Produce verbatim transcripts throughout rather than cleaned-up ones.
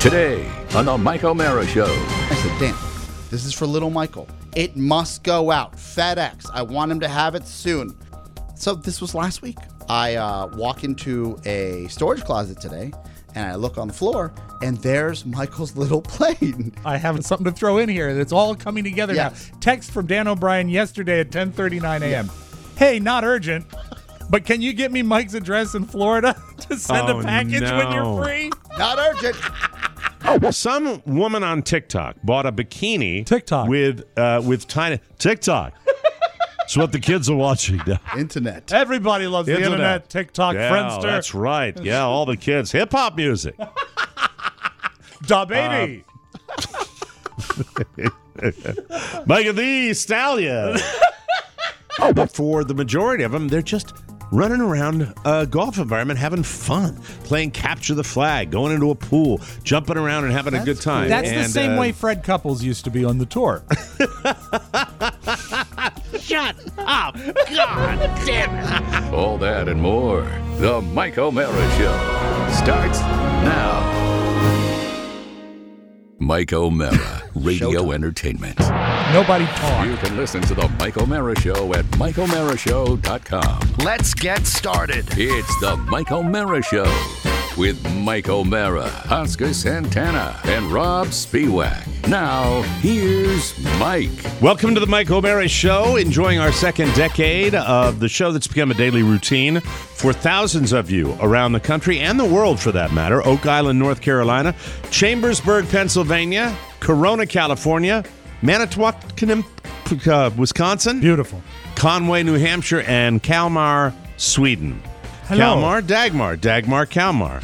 Today on the Mike O'Mara Show. I said, damn, this is for little Michael. It must go out. FedEx. I want him to have it soon. So this was last week. I uh, walk into a storage closet today, and I look on the floor, and there's Michael's little plane. I have something to throw in here. It's all coming together Yes. now. Text from Dan O'Brien yesterday at ten thirty-nine a.m. Yeah. Hey, not urgent, but can you get me Mike's address in Florida to send Oh, a package no. when you're free? Not urgent. Some woman on TikTok bought a bikini TikTok. with uh, with tiny TikTok. It's what the kids are watching now. Internet. Everybody loves the Internet. internet, TikTok, Yeah, Friendster. that's right. Yeah, all the kids. Hip hop music. Da baby. Megan Thee Stallion. But for the majority of them, they're just running around a golf environment having fun, playing capture the flag, going into a pool, jumping around and having a good time. That's the And, same uh, way Fred Couples used to be on the tour. Shut up. God damn it. All that and more. The Mike O'Mara Show starts now. Mike O'Mara, radio entertainment. Nobody talked. You can listen to the Mike O'Mara Show at mike o'mara show dot com. Let's get started. It's the Mike O'Mara Show with Mike O'Mara, Oscar Santana, and Rob Spiewak. Now, here's Mike. Welcome to the Mike O'Mara Show, enjoying our second decade of the show that's become a daily routine for thousands of you around the country and the world, for that matter. Oak Island, North Carolina, Chambersburg, Pennsylvania, Corona, California, Manitowoc, uh, Wisconsin, Beautiful. Conway, New Hampshire, and Kalmar, Sweden. Hello. Kalmar, Dagmar, Dagmar, Kalmar.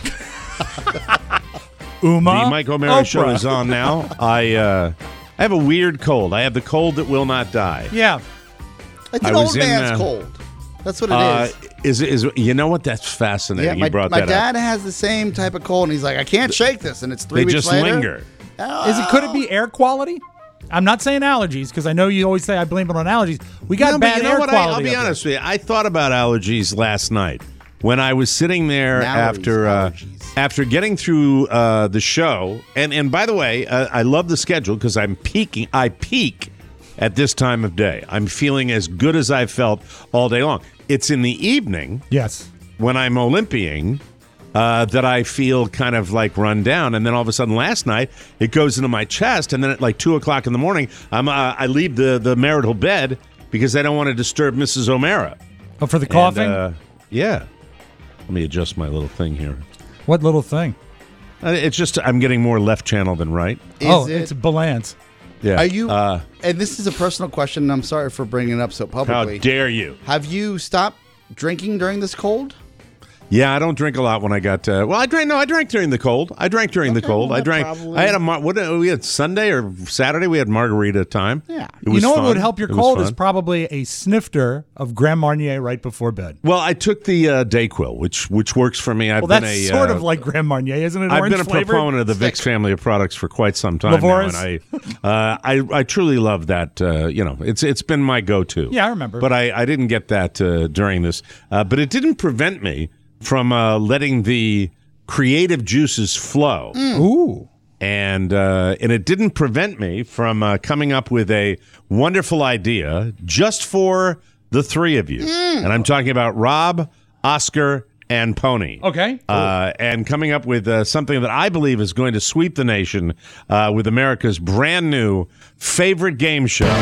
Uma. The Mike O'Mara Oprah. Show is on now. I uh, I have a weird cold. I have the cold that will not die. Yeah. It's I an was old in, man's uh, cold. That's what it Uh, is. is is you know what? That's fascinating. Yeah, you my, brought my that dad up. has the same type of cold, and he's like, I can't shake this, and it's three They weeks just later. linger. Is it? Could it be air quality? I'm not saying allergies, because I know you always say I blame it on allergies. We got No, but bad you know air what? I, quality. I'll be up honest with you. I thought about allergies last night when I was sitting there Mallory's after uh, allergies. after getting through uh, the show. And and by the way, uh, I love the schedule because I'm peaking. I peak at this time of day. I'm feeling as good as I've felt all day long. It's in the evening there. Yes. when I'm Olympiing uh, that I feel kind of like run down, and then all of a sudden last night it goes into my chest, and then at like two o'clock in the morning, I'm uh, I leave the the marital bed because I don't want to disturb Missus O'Mara. Oh, for the And, coughing? uh, yeah. Let me adjust my little thing here. What little thing? Uh, It's just I'm getting more left channel than right. Is oh, it? it's a balance. Yeah. Are you? Uh, and this is a personal question, and I'm sorry for bringing it up so how publicly. dare you? Have you stopped drinking during this cold? Yeah, I don't drink a lot when I got. Uh, well, I drank. No, I drank during the cold. I drank during the Okay, cold. well, I that drank. probably- I had a. mar- What we had Sunday or Saturday. We had margarita time. Yeah. It You was know what fun. would help your It was cold is fun. probably a snifter of Grand Marnier right before bed. Well, I took the uh, Dayquil, which which works for me. I've Well, been that's a sort uh, of like Grand Marnier, isn't it? I've Orange been a flavored? proponent of the Vicks family of products for quite some time Lavoris? now, and I, uh, I, I truly love that. Uh, you know, it's it's been my go-to. Yeah, I remember. But I, I didn't get that uh, during this. Uh, but it didn't prevent me from uh, letting the creative juices flow, Ooh. and uh, and it didn't prevent me from uh, coming up with a wonderful idea just for the three of you. And I'm talking about Rob, Oscar, and Pony. Okay. Uh, and coming up with uh, something that I believe is going to sweep the nation uh, with America's brand new favorite game show.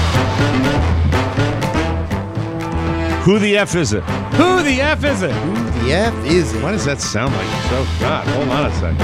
Who the F is it? Who the F is it? Who the F is it? Why does that sound like so? God, hold on a second.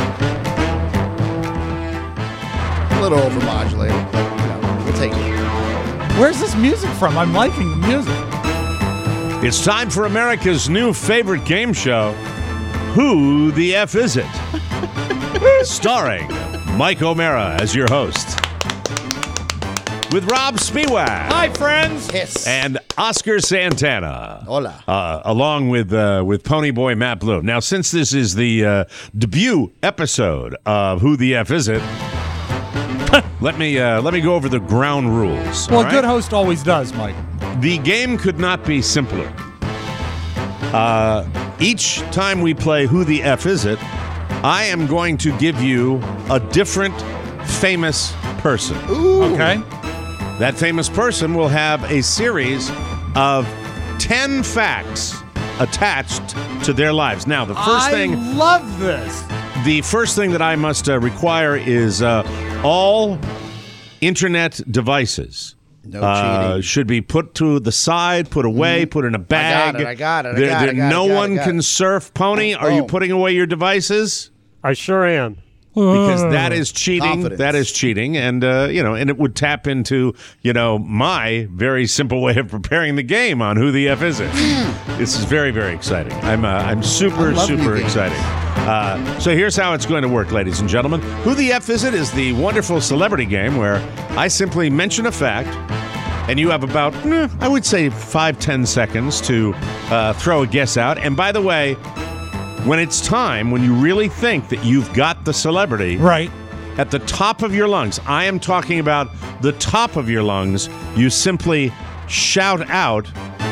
A little overmodulated, but you know, we'll take it. Where's this music from? I'm liking the music. It's time for America's new favorite game show, Who the F is it? Starring Mike O'Mara as your host. With Rob Spiewak. Hi, friends. Kiss. And Oscar Santana. Hola. Uh, along with uh, with Ponyboy Matt Blue. Now, since this is the uh, debut episode of Who the F Is It, let me uh, let me go over the ground rules. Well, all a right? good host always does, Mike. The game could not be simpler. Uh, each time we play Who the F Is It, I am going to give you a different famous person. Okay. That famous person will have a series of ten facts attached to their lives. Now, the first I thing, love this. the first thing that I must uh, require is uh, all internet devices. No Uh, cheating. should be put to the side, put away, put in a bag. it, I got it, I There- got it, there- I got it, no I got it, one I got can it. surf. Pony, are you Boom. putting away your devices? I sure am. Because that is cheating. Confidence. That is cheating, and uh, you know, and it would tap into you know my very simple way of preparing the game on Who the F Is It. This is very very exciting. I'm uh, I'm super I love new super games. excited. Uh, so here's how it's going to work, ladies and gentlemen. Who the F Is It is the wonderful celebrity game where I simply mention a fact. And you have about, eh, I would say, five, ten seconds to uh, throw a guess out. And by the way, when it's time, when you really think that you've got the celebrity Right. at the top of your lungs, I am talking about the top of your lungs, you simply shout out,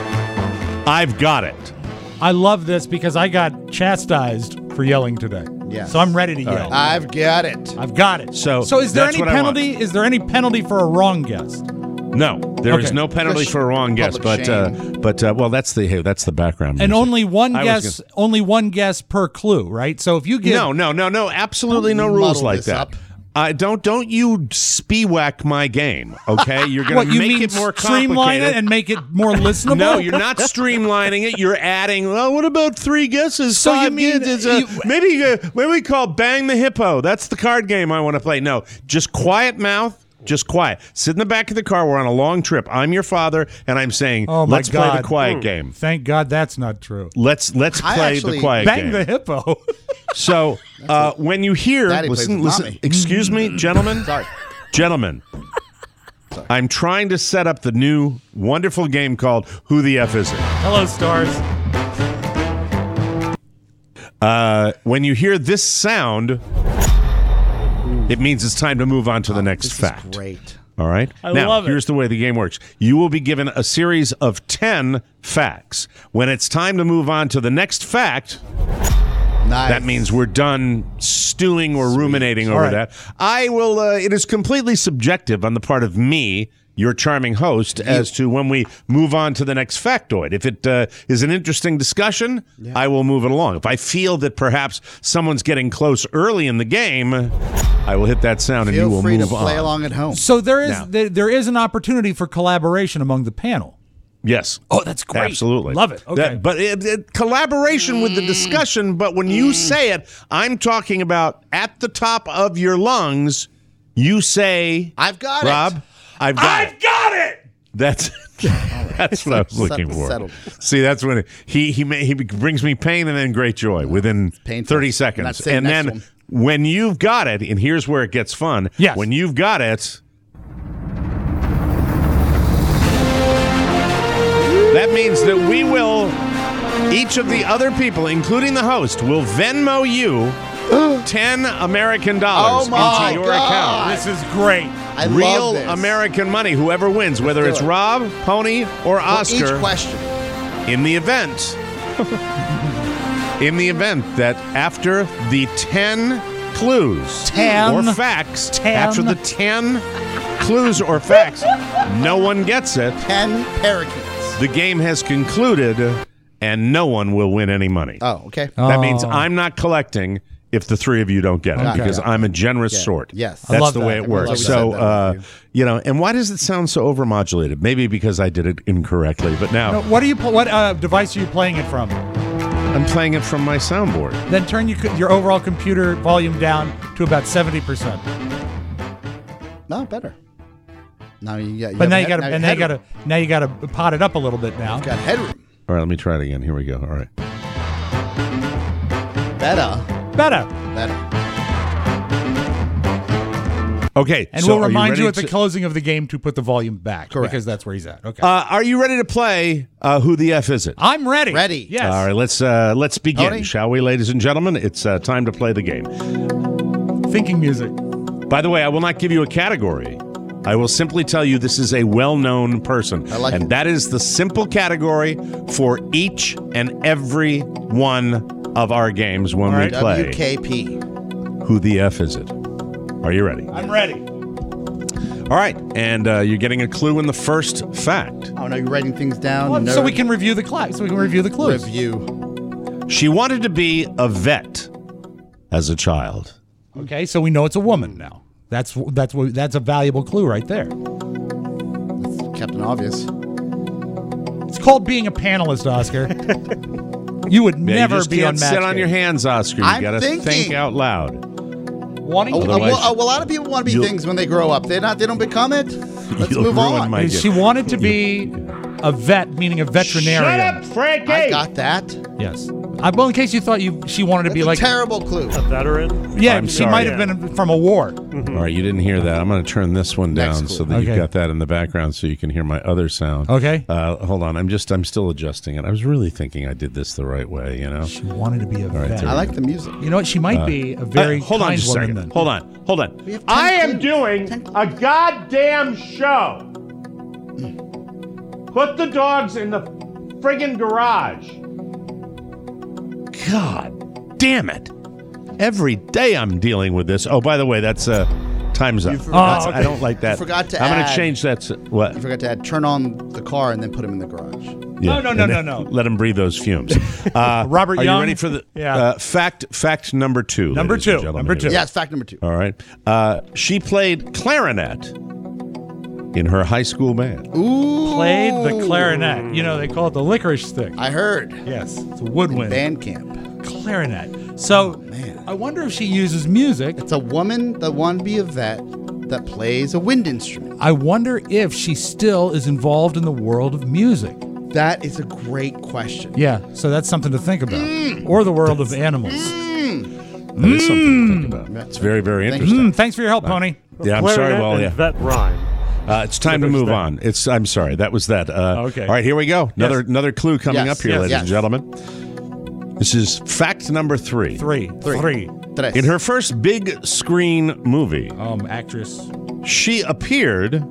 I've got it. I love this because I got chastised for yelling today. Yes. So I'm ready to yell. I've got it. I've got it. So so is there that's any what I want. penalty? Is there any penalty for a wrong guess? No, there is Okay. no penalty Just for a wrong guess, public but uh, shame. but uh, well, that's the hey, that's the background. And music. only one I was guess, only one guess per clue, right? So if you get No, no, no, no. Absolutely no Don't rules muddle like this that. up. Uh, don't don't you speewhack my game, okay? You're going what to you make mean, it more streamline complicated. it and make it more listenable? No, you're not streamlining it. You're adding. Well, what about three guesses? So you five mean guesses? Uh, you- maybe uh, maybe we call Bang the Hippo. That's the card game I want to play. No, just quiet mouth. Just quiet. Sit in the back of the car. We're on a long trip. I'm your father, and I'm saying, Oh my let's play God. the quiet Hmm. game. Thank God that's not true. Let's let's I play actually- the quiet Bang game. the hippo. So uh, when you hear, Daddy plays listen, with listen. mommy. Excuse me, gentlemen. Sorry. Gentlemen, I'm trying to set up the new wonderful game called Who the F Is It? Hello, stars. Uh, when you hear this sound, it means it's time to move on to the next This fact. is great. All right? I now, love it. here's the way the game works. You will be given a series of ten facts. When it's time to move on to the next fact, Nice. that means we're done stewing or ruminating over All right. that. I will, uh, it is completely subjective on the part of me, your charming host, as to when we move on to the next factoid. If it uh, is an interesting discussion, I will move it along. If I feel that perhaps someone's getting close early in the game, I will hit that sound and you Feel will free to move play on. along at home. So there is Now. there, there is an opportunity for collaboration among the panel. Yes. Oh, that's great. Absolutely. Love it. Okay. That- but it, it, collaboration with the discussion, but when you say it, I'm talking about at the top of your lungs, you say, I've got Rob, it. I've got I've it. got it. That's that's what I was looking for. Settled. See, that's when it, he he ma- he brings me pain and then great joy within painful. thirty Not seconds, saying and next then one. when you've got it, and here's where it gets fun. Yes. When you've got it, that means that we will. Each of the other people, including the host, will Venmo you ten American dollars Oh my into your God. account. This is great. I Real love this. American money, whoever wins, whether do it's it. Rob, Pony, or For Oscar, each question. in the event, in the event that after the ten clues Ten. or facts, Ten. after the ten clues or facts, no one gets it, Ten parakeets. the game has concluded, and no one will win any money. Oh, okay. That means Oh. I'm not collecting if the three of you don't get it, Okay. because I'm a generous Yeah. sort. Yes. I That's love the that. way it works. That's So, what we said uh, that with you know, and why does it sound so overmodulated? Maybe because I did it incorrectly, but now No, what are you? pl- What uh, device are you playing it from? I'm playing it from my soundboard. Then turn your, co- your overall computer volume down to about seventy percent. No, better. Now you got. But now you got got to, and now you got to, now you got to pot it up a little bit now. Got headroom. All right, let me try it again. Here we go. All right. Better. Better. Better. Okay. And so we'll are remind you, ready at the to- closing of the game to put the volume back Correct. because that's where he's at. Okay. Uh, are you ready to play uh, Who the F Is It? I'm ready. ready. Yes. All right, let's uh, let's begin, Tony? shall we, ladies and gentlemen? It's uh, time to play the game. Thinking music. By the way, I will not give you a category. I will simply tell you this is a well-known person. I like and it. that is the simple category for each and every one of our games when All we right. play. W K P. Who the F is it? Are you ready? I'm ready. All right, and uh, you're getting a clue in the first fact. Oh no, you're writing things down. Well, nerd. so we can review the class. So we can review the clues. review. She wanted to be a vet as a child. Okay, so we know it's a woman now. That's that's what that's a valuable clue right there. That's Captain Obvious. It's called being a panelist, Oscar. You would Yeah, never you just be can't on Match sit on Game. your hands, Oscar. You I'm got to thinking. think out loud. Wanting Oh, to uh, Otherwise- well, uh, well, a lot of people want to be You'll- things when they grow up. They not. They don't become it. Let's You'll move ruin on. my- She wanted to be a vet, meaning a veterinarian. Frankie! I got that. Yes. I, well, in case you thought you she wanted to That's be a like terrible clue. Veteran? yeah, I'm she sorry. might have been from a war. All right, you didn't hear that. I'm going to turn this one Next down clue. so that Okay. you've got that in the background so you can hear my other sound. Okay. Uh, hold on. I'm just, I'm still adjusting it. I was really thinking I did this the right way, you know? She wanted to be a right, vet. there I like the music. You know what? She might be a very Uh, hold on kind just a woman second. then. Hold on. Hold on. We have ten I am clues. doing Ten- a goddamn show. Put the dogs in the friggin' garage. God damn it. Every day I'm dealing with this. Oh, by the way, that's uh, time's up. You forgot- That's- I don't like that. You forgot to I'm going add- to change that. s- What? You forgot to add turn on the car and then put him in the garage. Yeah. no, no, And no, then no. Let him breathe those fumes. Uh, Robert are Young? you ready for the Yeah. uh, fact? Fact number two. Number ladies and two. gentlemen. Number two. Yes, fact number two. All right. Uh, she played clarinet in her high school band. Ooh. Played the clarinet. You know, they call it the licorice stick. I heard. Yes, it's a woodwind. Band camp. Clarinet. So, man. I wonder if she uses music. It's a woman that wanted to be a vet that plays a wind instrument. I wonder if she still is involved in the world of music. That is a great question. Yeah, so that's something to think about. Or the world of animals. That is something to think about. It's very, very Thank interesting. Mm, thanks for your help, Pony. Yeah, I'm sorry. Clarinet Well, and yeah. vet rhyme. Uh, it's time to there's move that. on. It's. I'm sorry. That was that. Uh, Okay. All right, here we go. Another Yes. another clue coming Yes, up here, yes, ladies yes. and gentlemen. This is fact number three. Three. Three. Three. Tres. In her first big screen movie, Um, actress. she appeared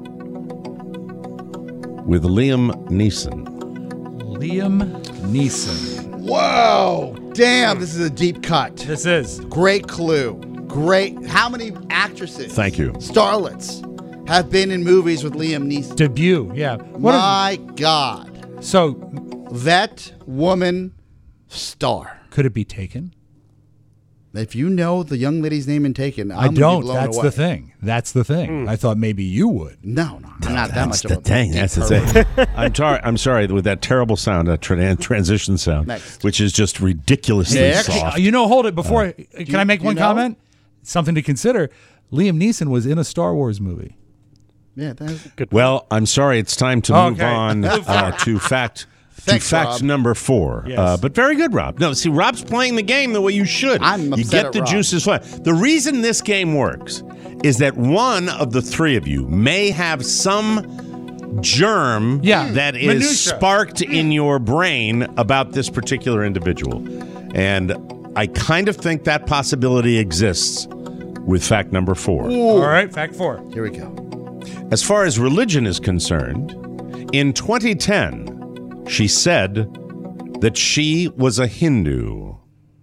with Liam Neeson. Liam Neeson. Whoa. Damn, this is a deep cut. This is. Great clue. Great. How many actresses? Thank you. Starlets have been in movies with Liam Neeson. Debut, yeah. What My God. if, so, Vet, woman, star. could it be Taken? If you know the young lady's name in Taken, I'm I gonna be don't. blown That's away. the thing. That's the thing. I thought maybe you would. No, no, I'm not that much That's the of a thing. deep That's the pervert. thing. I'm sorry. I'm sorry with that terrible sound, that tra- transition sound, Next. which is just ridiculously Next. soft. You know, hold it before. can I make you one know? comment? Something to consider. Liam Neeson was in a Star Wars movie. Yeah, that's Good. Well, I'm sorry. It's time to move Okay. on uh, to fact. Thanks, to fact Rob. number four. Yes. Uh, but very good, Rob. No, see, Rob's playing the game the way you should. I'm you upset get at the Rob. juices flowing. The reason this game works is that one of the three of you may have some germ Yeah. that is Minutia. sparked in your brain about this particular individual. And I kind of think that possibility exists with fact number four. All right, fact four. here we go. As far as religion is concerned, in twenty ten, she said that she was a Hindu.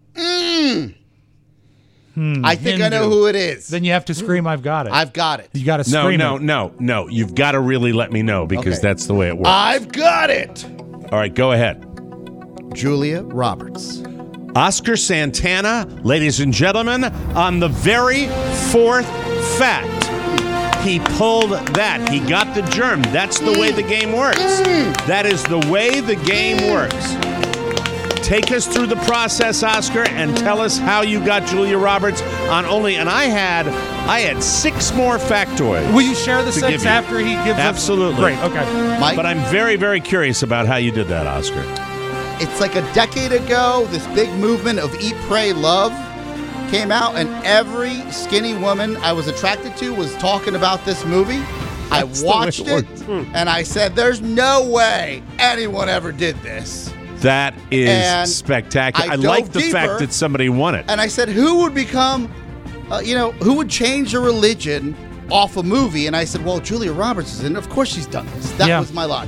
I think I know Hindu. who it is. Then you have to scream, I've got it. I've got it. you got to No, scream no, it. no, no. You've got to really let me know because Okay. that's the way it works. I've got it. All right, go ahead. Julia Roberts. Oscar Santana, ladies and gentlemen, on the very fourth fact. He pulled that. He got the germ. That's the way the game works. That is the way the game works. Take us through the process, Oscar, and tell us how you got Julia Roberts on only. And I had, I had six more factoids. Will you share the to six give you. after he gives us? Absolutely. Great, okay. Mike, But I'm very, very curious about how you did that, Oscar. it's like a decade ago, this big movement of Eat, Pray, Love came out, and every skinny woman I was attracted to was talking about this movie. I That's the way watched it it, works. and I said, there's no way anyone ever did this. That is And spectacular. I I, dove like the deeper. fact that somebody won it. And I said, who would become, uh, you know, who would change a religion off a movie? And I said, well, Julia Roberts is in it. Of course she's done this. That Yeah. was my logic.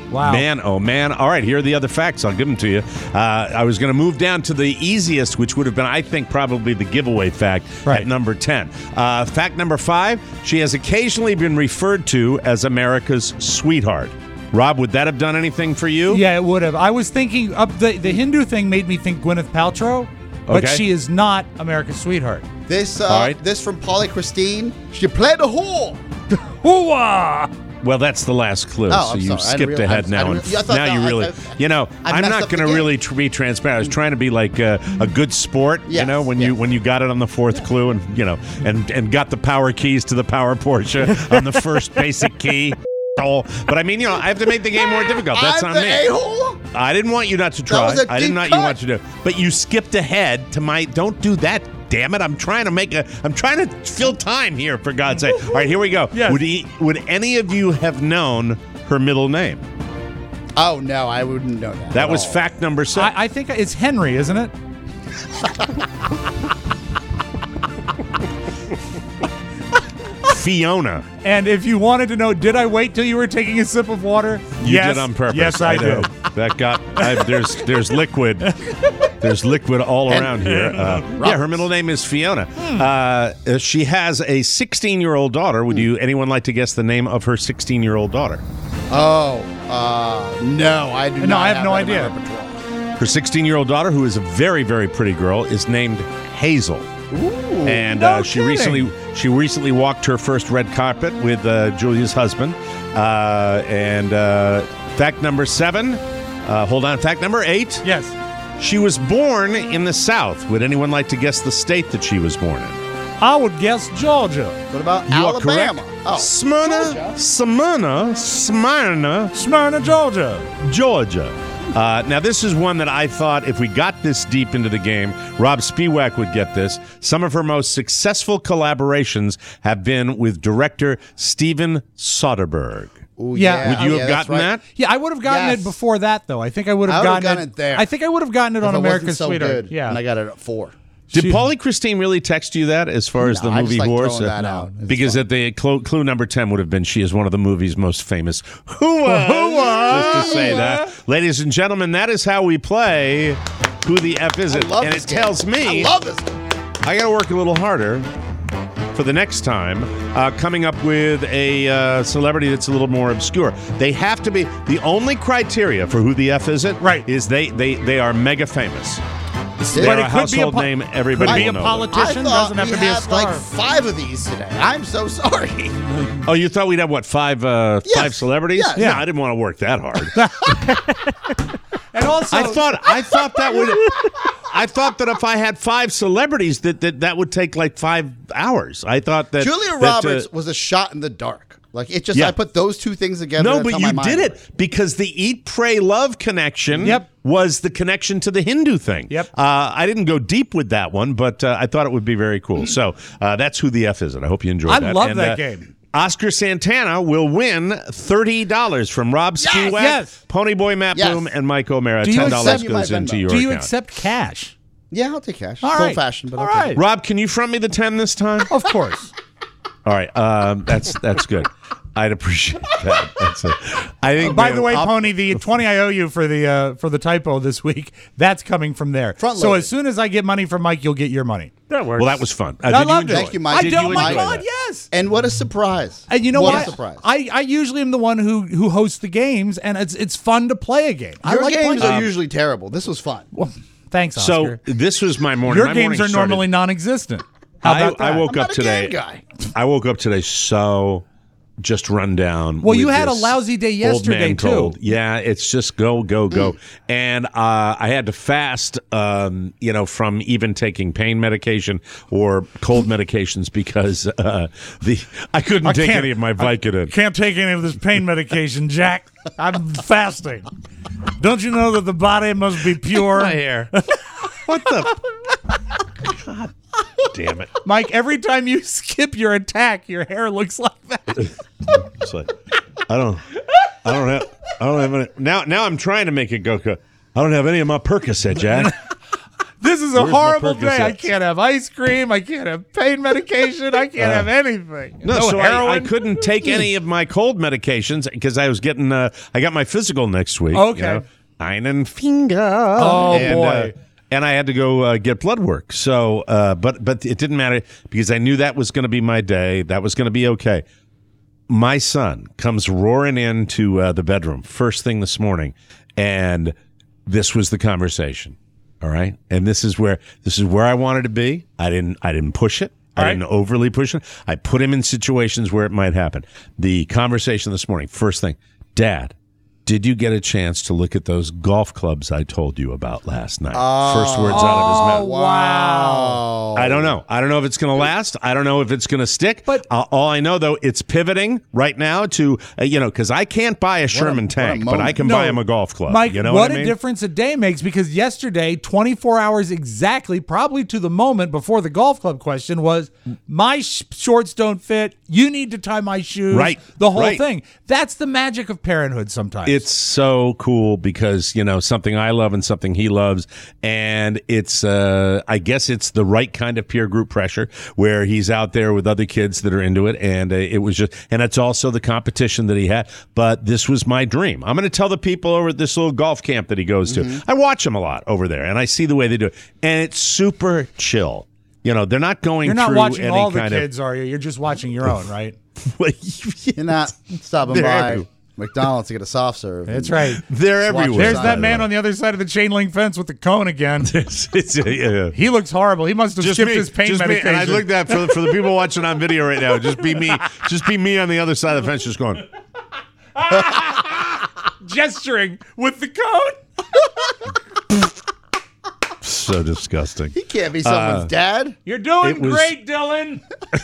Wow. Man, oh man. All right, here are the other facts. I'll give them to you. Uh, I was going to move down to the easiest, which would have been, I think, probably the giveaway fact Right. at number ten. Uh, fact number five, she has occasionally been referred to as America's sweetheart. Rob, would that have done anything for you? Yeah, it would have. I was thinking up the the Hindu thing made me think Gwyneth Paltrow, but Okay. she is not America's sweetheart. This uh, All right. this from Polly Christine. She played a whore. Hooah! Well, that's the last clue, Oh, so I'm you sorry. I skipped didn't real- ahead I- now. I and didn't- I thought now that- you I- really, I- you know, I I'm messed not up the going to game. really tr- be transparent. I was trying to be like uh, a good sport, you Yes, know, when you yes. when you got it on the fourth clue, and you know, and and got the power keys to the power Porsche on the first basic key. But I mean, you know, I have to make the game more difficult. That's I'm on the me. a-hole? I didn't want you not to try. was a I did deep not cut. you want you to. But you skipped ahead to my. Don't do that. Damn it! I'm trying to make a. I'm trying to fill time here, for God's sake. All right, here we go. Yes. Would he, Would any of you have known her middle name? Oh no, I wouldn't know that. That at was all. fact number six. I, I think it's Henry, isn't it? Fiona. And if you wanted to know, did I wait till you were taking a sip of water? You yes. did on purpose. Yes, I, know. did. That got. I, there's there's liquid. There's liquid all And- around here. Uh, yeah, her middle name is Fiona. Uh, she has a sixteen-year-old daughter. Would you anyone like to guess the name of her sixteen-year-old daughter? Oh, uh, no, I do No, not I have no that in my idea. repertoire. Her sixteen-year-old daughter, who is a very very pretty girl, is named Hazel. And No uh, she kidding. recently she recently walked her first red carpet with uh, Julia's husband. Uh, and uh, fact number seven. Uh, hold on. Fact number eight. Yes. She was born in the South. Would anyone like to guess the state that she was born in? I would guess Georgia. What about You are Alabama? correct. Oh, Smyrna, Georgia. Smyrna, Smyrna, Smyrna, Georgia. Georgia. Uh, now, this is one that I thought if we got this deep into the game, Rob Spiewak would get this. Some of her most successful collaborations have been with director Steven Soderbergh. Ooh, Yeah. Would you yeah, have that's gotten right. that? Yeah, I would have gotten Yes. it before that, though. I think I would I have would've gotten, gotten it there. I think I would have gotten it If on it America's wasn't so Sweetheart. good, Yeah. and I got it at four. Did She- Paulie Christine really text you that as far as No, the I movie just like Horse? throwing that out. It's Because fun. at the clue, clue number ten would have been she is one of the movie's most famous. Who was? Just to say that. Ladies and gentlemen, that is how we play Who the F Is It? I love And this it game. tells me I love this game. I got to work a little harder for the next time, uh, coming up with a uh, celebrity that's a little more obscure. They have to be, the only criteria for Who the F Is It Right. is they, they, they are mega famous. They're But a it could be a household po- name. Everybody could be will a know them. politician. I thought Doesn't have we to be a had star. like five of these today. I'm so sorry. Oh, you thought we'd have what five uh, Yes. five celebrities? Yes. Yeah, I didn't want to work that hard. And also, I thought I thought that would I thought that if I had five celebrities that that, that would take like five hours. I thought that Julia that, Roberts uh, was a shot in the dark. Like it just, Yeah. I put those two things together. no, that's but how my you mind did works. it because the Eat, Pray, Love connection Yep. was the connection to the Hindu thing. Yep. Uh, I didn't go deep with that one, but uh, I thought it would be very cool. So uh, that's Who the F Is It. I hope you enjoyed I that. love And, that uh, game. Oscar Santana will win thirty dollars from Rob Spiewak, Yes. Ponyboy Matt Yes. Bloom, and Mike O'Mara. Do you ten dollars accept- Send me goes my into Venmo. your do you account. accept cash? Yeah, I'll take cash. All It's right. old fashioned, but All I'll take right. it. Rob, can you front me the ten this time? Of course. All right, um, that's that's good. I'd appreciate that. That's a, I think. By man, the way, I'll- Pony, the twenty I owe you for the uh, for the typo this week, that's coming from there. Front so loaded. as soon as I get money from Mike, you'll get your money. That works. Well, that was fun. Uh, I did you loved enjoy it. Thank you, Mike. I Did don't. you My enjoy God, that? yes. And what a surprise! And you know what? what? a surprise! I, I usually am the one who who hosts the games, and it's it's fun to play a game. I Your like games playing. are usually terrible. This was fun. Well, thanks, So Oscar. this was my morning. Your my games morning are normally started- non-existent. How I, about that? I woke I'm up not a today. game guy. I woke up today so just run down. Well, you with had a this lousy day old man yesterday, too. cold. Yeah, it's just go, go, go. And uh, I had to fast, um, you know, from even taking pain medication or cold medications because uh, the I couldn't I take can't- any of my Vicodin. Can't take any of this pain medication, Jack. I'm fasting. Don't you know that the body must be pure? My hair. What the? God damn it. Mike, every time you skip your attack, your hair looks like that. It's like, I don't, I don't have, I don't have any. Now, now I'm trying to make it go. go, I don't have any of my Percocet, Jack. This This is a Where's my horrible day. I Percocets? can't have ice cream. I can't have pain medication. I can't have anything. No, so I, heroin. I couldn't take any of my cold medications because I was getting. Uh, I got my physical next week. Okay. You know, einen Finger. Oh, and, boy. Uh, and I had to go uh, get blood work. So, uh, but but it didn't matter because I knew that was going to be my day. That was going to be okay. My son comes roaring into uh, the bedroom first thing this morning, and this was the conversation. All right, and this is where this is where I wanted to be. I didn't I didn't push it. I All didn't right. overly push it. I put him in situations where it might happen. The conversation this morning, first thing, Dad, did you get a chance to look at those golf clubs I told you about last night? First words out of his mouth. Wow. I don't know. I don't know if it's going to last. I don't know if it's going to stick. But- uh, all I know, though, it's pivoting right now to, uh, you know, because I can't buy a Sherman what a tank, but I moment. can No, buy him a golf club. Mike, you know what what I mean? a difference a day makes, because yesterday, twenty-four hours exactly, probably to the moment before the golf club question, was my sh- shorts don't fit. You need to tie my shoes. Right, The whole right. thing. That's the magic of parenthood sometimes. It's so cool because, you know, something I love and something he loves. And it's, uh, I guess it's the right kind of peer group pressure where he's out there with other kids that are into it. And uh, it was just, and it's also the competition that he had. But this was my dream. I'm going to tell the people over at this little golf camp that he goes to. I watch him a lot over there and I see the way they do it. And it's super chill. You know, they're not going You're not through watching any all the kind kids, are you? You're just watching your own, right? of. You're not stopping They're by everywhere. McDonald's to get a soft serve. That's and right. They're just watch everywhere. There's side that of man it. on the other side of the chain link fence with the cone again. It's- it's- yeah. He looks horrible. He must have Just skipped me, his pain just me. medication. And I looked at for the, for the people watching on video right now. Just be me. Just be me on the other side of the fence, just going. gesturing with the cone. So disgusting. He can't be someone's dad. You're doing It was- great, Dylan.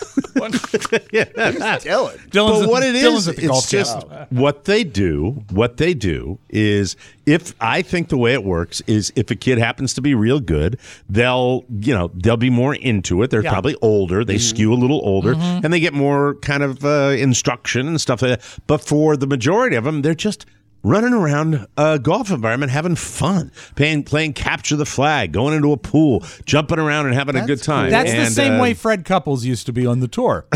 Dylan. Dylan's But what at, it Dylan's is, at the it's golf just camp. what they do. What they do is, if I think the way it works is, if a kid happens to be real good, they'll, you know, they'll be more into it. They're Yeah. probably older. They skew a little older, and they get more kind of uh, instruction and stuff like that. But for the majority of them, they're just running around a golf environment, having fun, playing, playing capture the flag, going into a pool, jumping around and having a That's good time. That's the And, same uh, way Fred Couples used to be on the tour.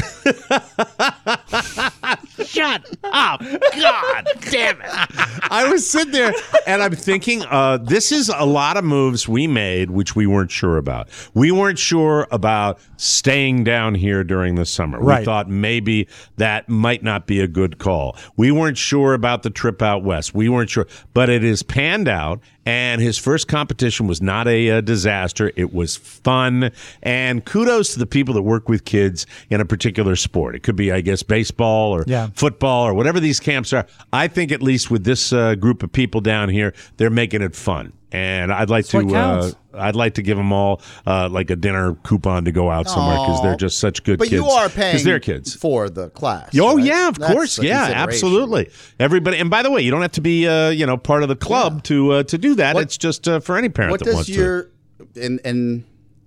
Shut up. God damn it. I was sitting there and I'm thinking, uh, this is a lot of moves we made, which we weren't sure about. We weren't sure about staying down here during the summer. Right. We thought maybe that might not be a good call. We weren't sure about the trip out west. We weren't sure, but it is panned out. And his first competition was not a, uh disaster. It was fun. And kudos to the people that work with kids in a particular sport. It could be, I guess, baseball or Yeah. football or whatever these camps are. I think at least with this uh, group of people down here, they're making it fun. And I'd like That's what to, uh, counts. I'd like to give them all uh, like a dinner coupon to go out somewhere because they're just such good But kids. you are paying because they're kids. for the class. Oh right? yeah, of That's course, the yeah, consideration. absolutely. Everybody, and by the way, you don't have to be, uh, you know, part of the club Yeah. to uh, to do that. What- it's just uh, for any parent What that does wants your and and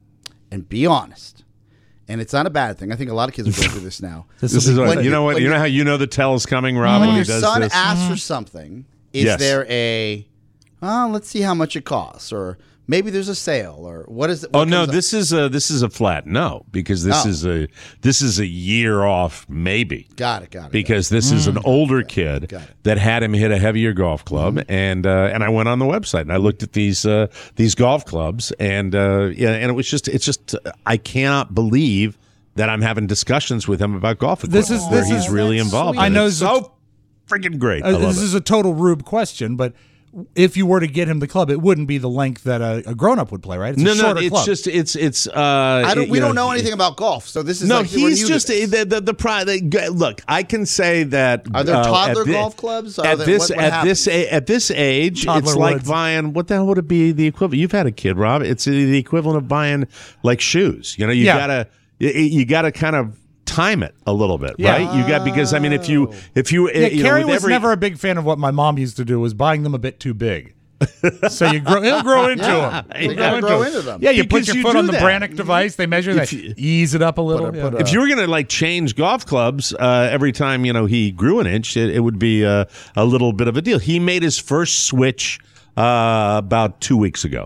and be honest, and it's not a bad thing. I think a lot of kids are going through this now. to. This is when- you know what when you know you- how you know the tell's coming, Rob, when when your he does son this. asks for something, is Yes. there a oh, let's see how much it costs, or maybe there's a sale, or what is it? Oh what no, comes up? this is a this is a flat no because this Oh. is a this is a year off maybe. got it, got it. Because this is an older kid Got it. that had him hit a heavier golf club, and uh, and I went on the website and I looked at these uh, these golf clubs, and uh, yeah, and it was just it's just I cannot believe that I'm having discussions with him about golf equipment This is- where this he's is- really that's involved. sweet. in I know it. so freaking great. I Uh, love this it. is a total Rube question, but if you were to get him the club, it wouldn't be the length that a, a grown-up would play, right? It's no, a no, shorter it's club. just it's it's. Uh, I don't. it- We you don't know anything about golf, so this is No, like, we're he's new to just this. the the the, pri- the look. I can say that Are there uh, toddler at thi- golf clubs? Are At there- this what- what at this a, at this age, Toddler it's like woods. buying what the hell would it be the equivalent? You've had a kid, Rob. It's the equivalent of buying like shoes. You know, you Yeah. gotta you, you gotta kind of time it a little bit, Yeah. right? You got because I mean, if you if you, yeah, you know, Carrie with was every, never a big fan of what my mom used to do, was buying them a bit too big. So you grow, he'll grow into Yeah, them. you He'll gotta grow into them. Yeah, you Because put your you foot do on the that. Brannick device. They measure that, you- ease it up a little. Put a- yeah. put a- If you were going to like change golf clubs uh, every time you know he grew an inch, it, it would be uh, a little bit of a deal. He made his first switch uh, about two weeks ago.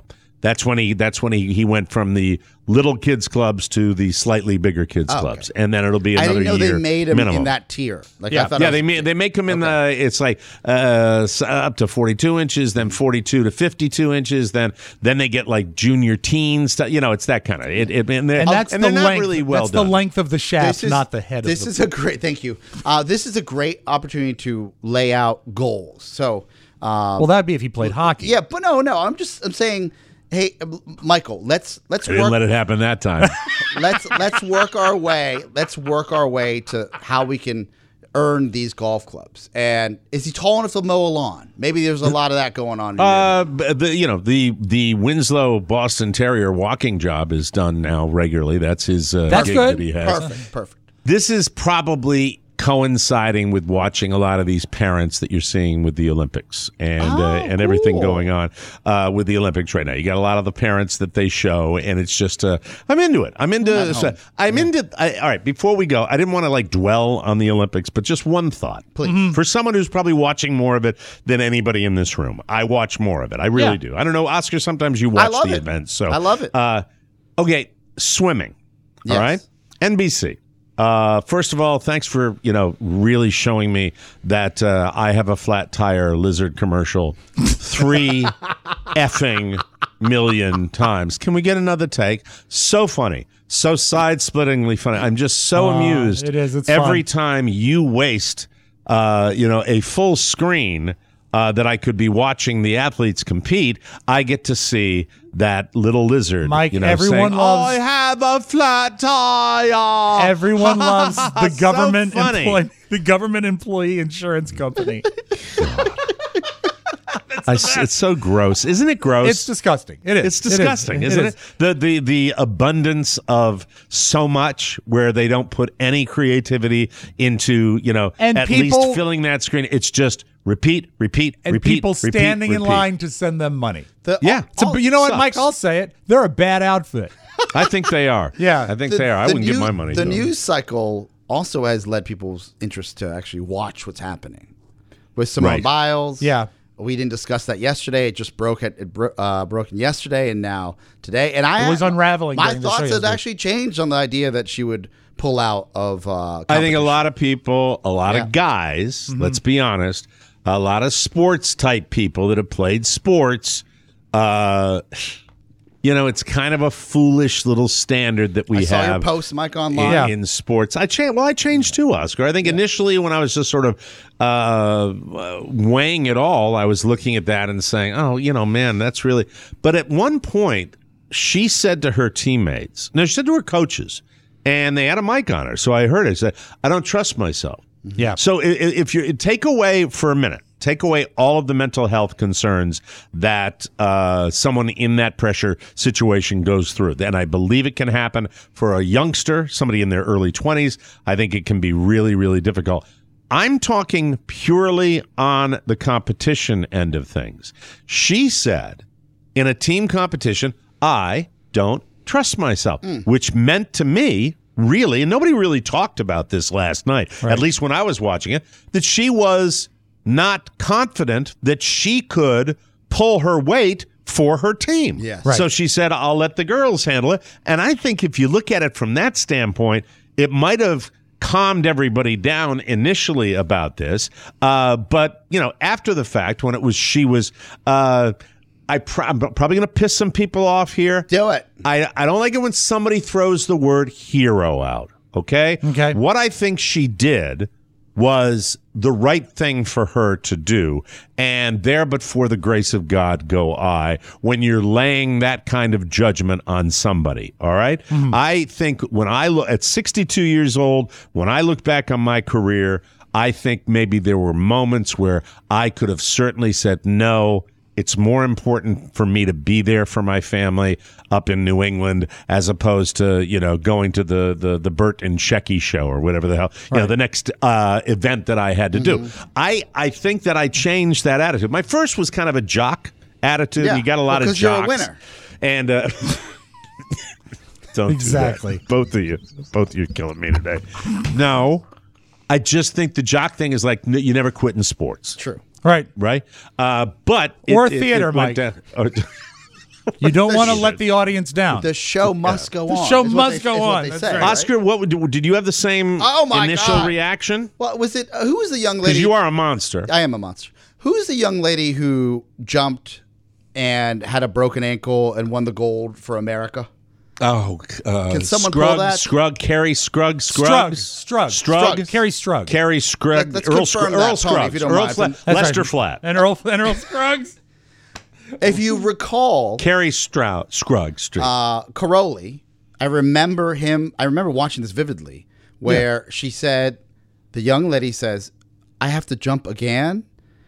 That's when he. That's when he, he went from the little kids clubs to the slightly bigger kids Oh, clubs, okay. and then it'll be I another didn't know year they made him minimum. in that tier. Like Yeah. I thought. Yeah, I was- they make they make them in the. It's like uh, s- up to forty-two inches, then forty-two to fifty-two inches, then then they get like junior teen stuff. You know, it's that kind of it. it and they're, And that's and the they're length. not really well that's done. the length of the shaft, not the head. This of the is a great. Thank you. Uh, this is a great opportunity to lay out goals. So. Um, Well, that'd be if he played hockey. yeah, but no, no. I'm just. I'm saying. Hey, uh, Michael. Let's let's I didn't work. let it happen that time. let's let's work our way. Let's work our way to how we can earn these golf clubs. And is he tall enough to mow a lawn? Maybe there's a lot of that going on. In your- Uh, b- the, you know, the the Winslow Boston Terrier walking job is done now regularly. That's his uh, That's gig good. that he has. perfect, perfect. This is probably coinciding with watching a lot of these parents that you're seeing with the Olympics and Oh, uh, and everything cool. going on uh, with the Olympics right now. You got a lot of the parents that they show, and it's just uh, I'm into it. I'm into so, I'm into. I, all right, before we go, I didn't want to like dwell on the Olympics, but just one thought, Please. for someone who's probably watching more of it than anybody in this room. I watch more of it. I really Yeah. do. I don't know, Oscar. Sometimes you watch love the it. events, so I love it. Uh, okay, swimming. Yes. All right, N B C. Uh, first of all, thanks for you know really showing me that uh, I have a flat tire lizard commercial three effing million times. Can we get another take? So funny, so side-splittingly funny. I'm just so Oh, amused. it is. It's every fun. time you waste, uh, you know, a full screen. Uh, that I could be watching the athletes compete, I get to see that little lizard. Mike, you know, everyone saying, loves- I have a flat tire. Everyone loves the So government funny. employee, the government employee insurance company. I s it's so gross, isn't it? Gross. It's disgusting. It is. It's disgusting, it is. isn't it? The the the abundance of so much where they don't put any creativity into you know And at people- least filling that screen. It's just repeat, repeat, And repeat, people repeat, standing in repeat. line to send them money. The- Yeah. It's a- all- you know what, sucks. Mike? I'll say it. They're a bad outfit. I think they are. Yeah. I think the- they are. I the wouldn't give news- my money. The to them. news cycle also has led people's interest to actually watch what's happening with Simone Right. Biles. Yeah. We didn't discuss that yesterday. It just broke it, it bro- uh, broken yesterday and now today. And I It was unraveling My during the show thoughts had yesterday. actually changed on the idea that she would pull out of. Uh, I think a competition. lot of people, a lot Yeah. of guys, Mm-hmm. let's be honest, a lot of sports type people that have played sports, uh, you know, it's kind of a foolish little standard that we I saw have. your post, Mike, in, online. Yeah. in sports. I changed. Well, I changed too, Oscar. I think initially when I was just sort of uh, weighing it all, I was looking at that and saying, "Oh, you know, man, that's really." But at one point, she said to her teammates, no, she said to her coaches, and they had a mic on her, so I heard it. She said, "I don't trust myself." Yeah. So i- i- if you take away for a minute, take away all of the mental health concerns that uh, someone in that pressure situation goes through, and I believe it can happen for a youngster, somebody in their early twenties. I think it can be really, really difficult. I'm talking purely on the competition end of things. She said, in a team competition, I don't trust myself, which meant to me, really, and nobody really talked about this last night, at least when I was watching it, that she was not confident that she could pull her weight for her team. Yes. Right. So she said, I'll let the girls handle it. And I think if you look at it from that standpoint, it might have calmed everybody down initially about this. Uh, but, you know, after the fact, when it was, she was, uh, I pro- I'm probably going to piss some people off here. Do it. I, I don't like it when somebody throws the word hero out, okay? Okay. What I think she did was the right thing for her to do, and there but for the grace of God go I, when you're laying that kind of judgment on somebody, all right? I think when I look at sixty-two years old, when I look back on my career, I think maybe there were moments where I could have certainly said no. It's more important for me to be there for my family up in New England as opposed to, you know, going to the the, the Bert and Shecky show or whatever the hell, you know, the next uh, event that I had to do. I, I think that I changed that attitude. My first was kind of a jock attitude. Yeah, You got a lot well, of 'cause you're a jocks. winner. And uh, don't Exactly. do that. Both of you. Both of you are killing me today. No. I just think the jock thing is like n- you never quit in sports. True. Right. Right? Uh, but it- Or it- theater, it went Mike. down- oh, You don't The want to sh- let the audience down. The show must go The on. show is what must they- go is what on. they That's say, right. right? Oscar, what would- did you have the same Oh, my initial God. reaction? What was it? Uh, who was the young lady? Because you are a monster. I am a monster. Who's the young lady who jumped and had a broken ankle and won the gold for America? Oh, uh, Can someone Scruggs, pull that? Scrugg, Carrie Scrugg, Strug. Scruggs, Strug. Strug, Carrie Strug. Carrie Scrugg, Let's Earl, confirm Scruggs, that, Earl Tony, Scruggs, if you don't Earl mind. Flat, That's Lester right. Flat, And Earl, and Earl Scruggs. If you recall, Carrie Stroud, Scruggs Street. uh, Caroli, I remember him. I remember watching this vividly, where she said, the young lady says, "I have to jump again,"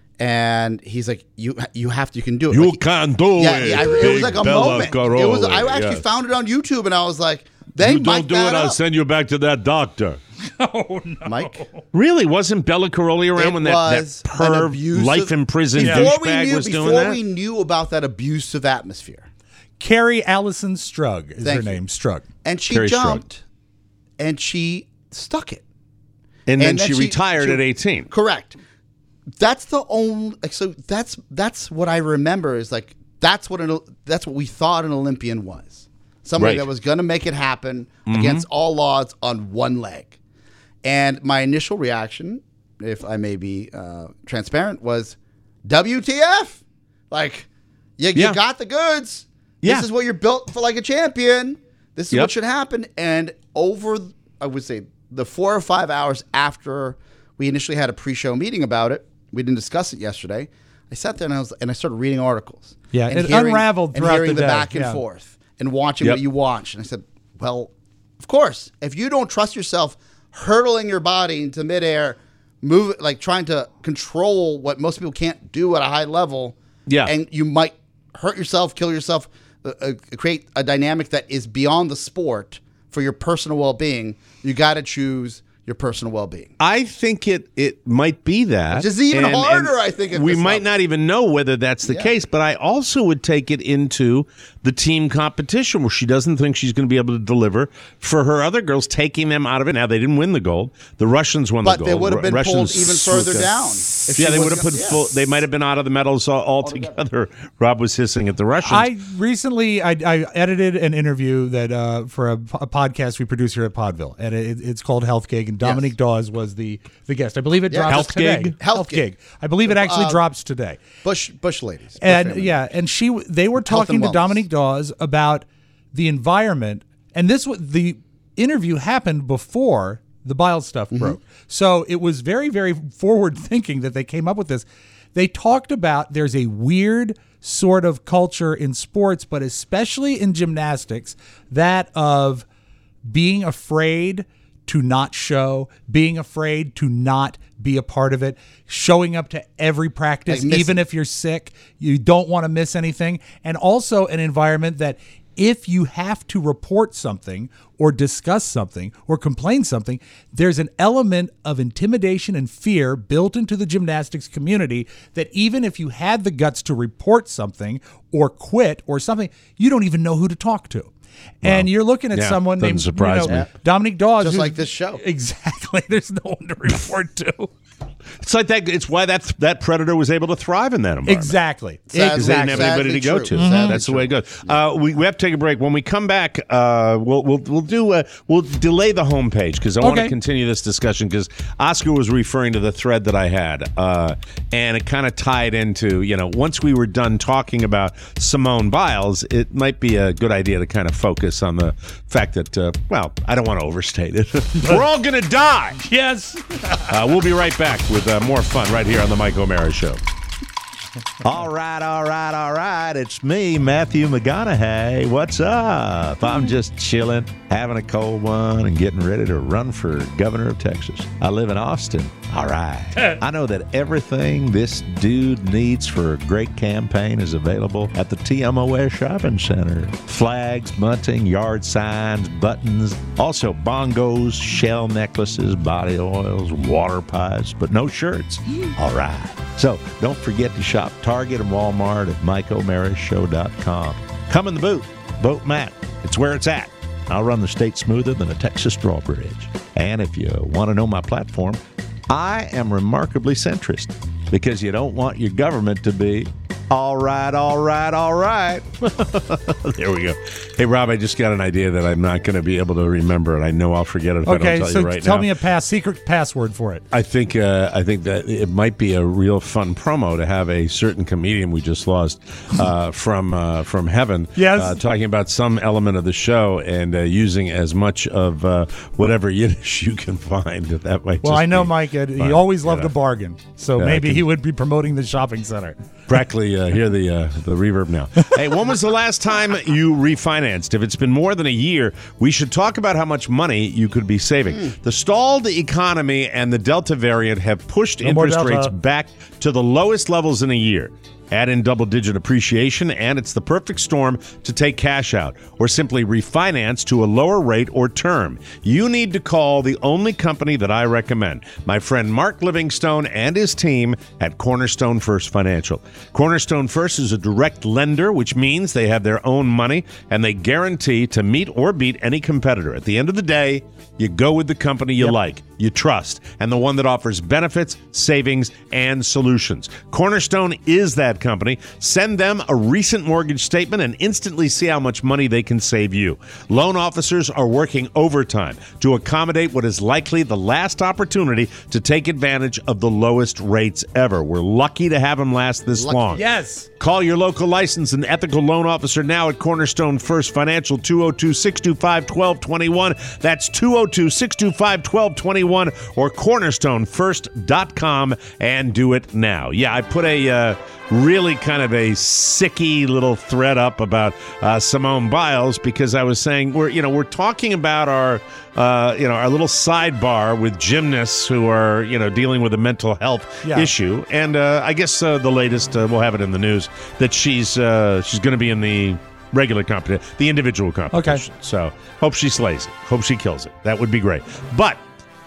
and he's like, "You, you have to. You can do it." you Like, can do yeah, it. yeah, I- it was Big like a Bella moment. Caroli. It was. I actually Yes. found it on YouTube, and I was like, "They You mic don't do that it, I'll up." send you back to that doctor. Oh, no. Mike. Really? Wasn't Bella Caroli around It when that, that was an perv, abusive- life in prison Before we douchebag knew, was doing before that? we knew about that abusive atmosphere, Carrie Allison Strug is Thank her you. name. Strug. and she Carrie Strug. jumped, and she stuck it. and then and then she she- retired she- at eighteen. Correct. That's the only. Like, so that's that's what I remember is like that's what an that's what we thought an Olympian was. Somebody Right. that was going to make it happen Mm-hmm. against all odds on one leg. And my initial reaction, if I may be uh, transparent, was W T F? Like, you, Yeah. you got the goods. Yeah. This is what you're built for, like a champion. This is Yep. what should happen. And over, I would say, the four or five hours after we initially had a pre-show meeting about it, we didn't discuss it yesterday. I sat there and I was and I started reading articles. Yeah, and it unraveled and throughout hearing the the, day, back and yeah. forth and watching Yep. what you watch. And I said, well, of course, if you don't trust yourself hurtling your body into midair, move like trying to control what most people can't do at a high level, Yeah. and you might hurt yourself, kill yourself, uh, uh, create a dynamic that is beyond the sport for your personal well-being, you got to choose your personal well-being. I think it it might be that. Which is even harder, I think, at we this might level. not even know whether that's the Yeah. case, but I also would take it into the team competition where she doesn't think she's going to be able to deliver for her other girls, taking them out of it. Now, they didn't win the gold. The Russians won But the gold. they would have been Russians pulled even further swooped in. down. if Yeah, she they would was have put gonna- yeah. full. They might have been out of the medals all, altogether. Rob was hissing at the Russians. I recently I, I edited an interview that uh, for a, a podcast we produce here at Podville, and it, it's called Health Gig, and Dominique Yes. Dawes was the the guest. I believe it Yeah. drops Health today. Gig? Health Gig. I believe it actually Uh, drops today. Bush Bush ladies. Bush And family. yeah, and she they were Health talking and to wellness. Dominique Dawes about the environment, and this was the interview happened before the bile stuff Mm-hmm. broke. So it was very very forward thinking that they came up with this. They talked about there's a weird sort of culture in sports, but especially in gymnastics, that of being afraid to not show, being afraid to not be a part of it, showing up to every practice, Like missing. even if you're sick, you don't want to miss anything. And also an environment that if you have to report something or discuss something or complain something, there's an element of intimidation and fear built into the gymnastics community that even if you had the guts to report something or quit or something, you don't even know who to talk to. And you're looking at yeah, someone doesn't named surprise you know, me. Dominique Dawes. Just who's- like this show. Exactly. There's no one to report to. it's like that. It's why that that predator was able to thrive in that environment. Exactly. Sadly- Because they didn't have anybody Sadly to go true. to. Mhm. That's the way it Sadly goes. Uh, we, we have to take a break. When we come back, uh, we'll we'll we'll do uh, we'll delay the homepage because I want to Okay. continue this discussion because Oscar was referring to the thread that I had, uh, and it kind of tied into you know once we were done talking about Simone Biles, it might be a good idea to kind of focus on the fact that uh, well, I don't want to overstate it. We're all gonna die. Yes. Uh, we'll be right back with uh, more fun right here on the Mike O'Mara Show. All right, all right, all right. It's me, Matthew McConaughey. What's up? I'm just chilling, having a cold one, and getting ready to run for governor of Texas. I live in Austin. All right. I know that everything this dude needs for a great campaign is available at the T M O S Shopping Center. Flags, bunting, yard signs, buttons, also bongos, shell necklaces, body oils, water pipes, but no shirts. All right. So don't forget to shop Target and Walmart at Mike O'Mara Show dot com. Come in the booth. Vote Matt. It's where it's at. I'll run the state smoother than a Texas drawbridge. And if you want to know my platform, I am remarkably centrist because you don't want your government to be All right, all right, all right. There we go. Hey, Rob, I just got an idea that I'm not going to be able to remember, and I know I'll forget it if Okay, I don't tell so you right tell now. me a pass secret password for it. I think uh, I think that it might be a real fun promo to have a certain comedian we just lost uh, from uh, from heaven, Yes. uh, talking about some element of the show and uh, using as much of uh, whatever Yiddish you can find. That might. Well, just I know be Mike, uh, he fun, always you loved know. a bargain, so Yeah, I maybe can- he would be promoting the shopping center. Practically uh, hear the uh, the reverb now. Hey, when was the last time you refinanced? If it's been more than a year, we should talk about how much money you could be saving. Mm. The stalled economy and the Delta variant have pushed No more interest Delta. rates back to the lowest levels in a year. Add in double-digit appreciation, and it's the perfect storm to take cash out or simply refinance to a lower rate or term. You need to call the only company that I recommend, my friend Mark Livingstone and his team at Cornerstone First Financial. Cornerstone First is a direct lender, which means they have their own money, and they guarantee to meet or beat any competitor. At the end of the day, you go with the company you like, you trust, and the one that offers benefits, savings, and solutions. Cornerstone is that company. Send them a recent mortgage statement and instantly see how much money they can save you. Loan officers are working overtime to accommodate what is likely the last opportunity to take advantage of the lowest rates ever. We're lucky to have them last this long. Yes. Call your local licensed and ethical loan officer now at Cornerstone First Financial, two oh two, six two five, one two two one. That's two oh two, six two five, one two two one or cornerstone first dot com and do it now. Yeah, I put a uh, really kind of a sicky little thread up about uh, Simone Biles because I was saying we're you know we're talking about our uh, you know our little sidebar with gymnasts who are you know dealing with a mental health Yeah. issue, and uh, I guess uh, the latest uh, we'll have it in the news that she's uh, she's going to be in the regular competition, the individual competition. So hope she slays it. Hope she kills it. That would be great. But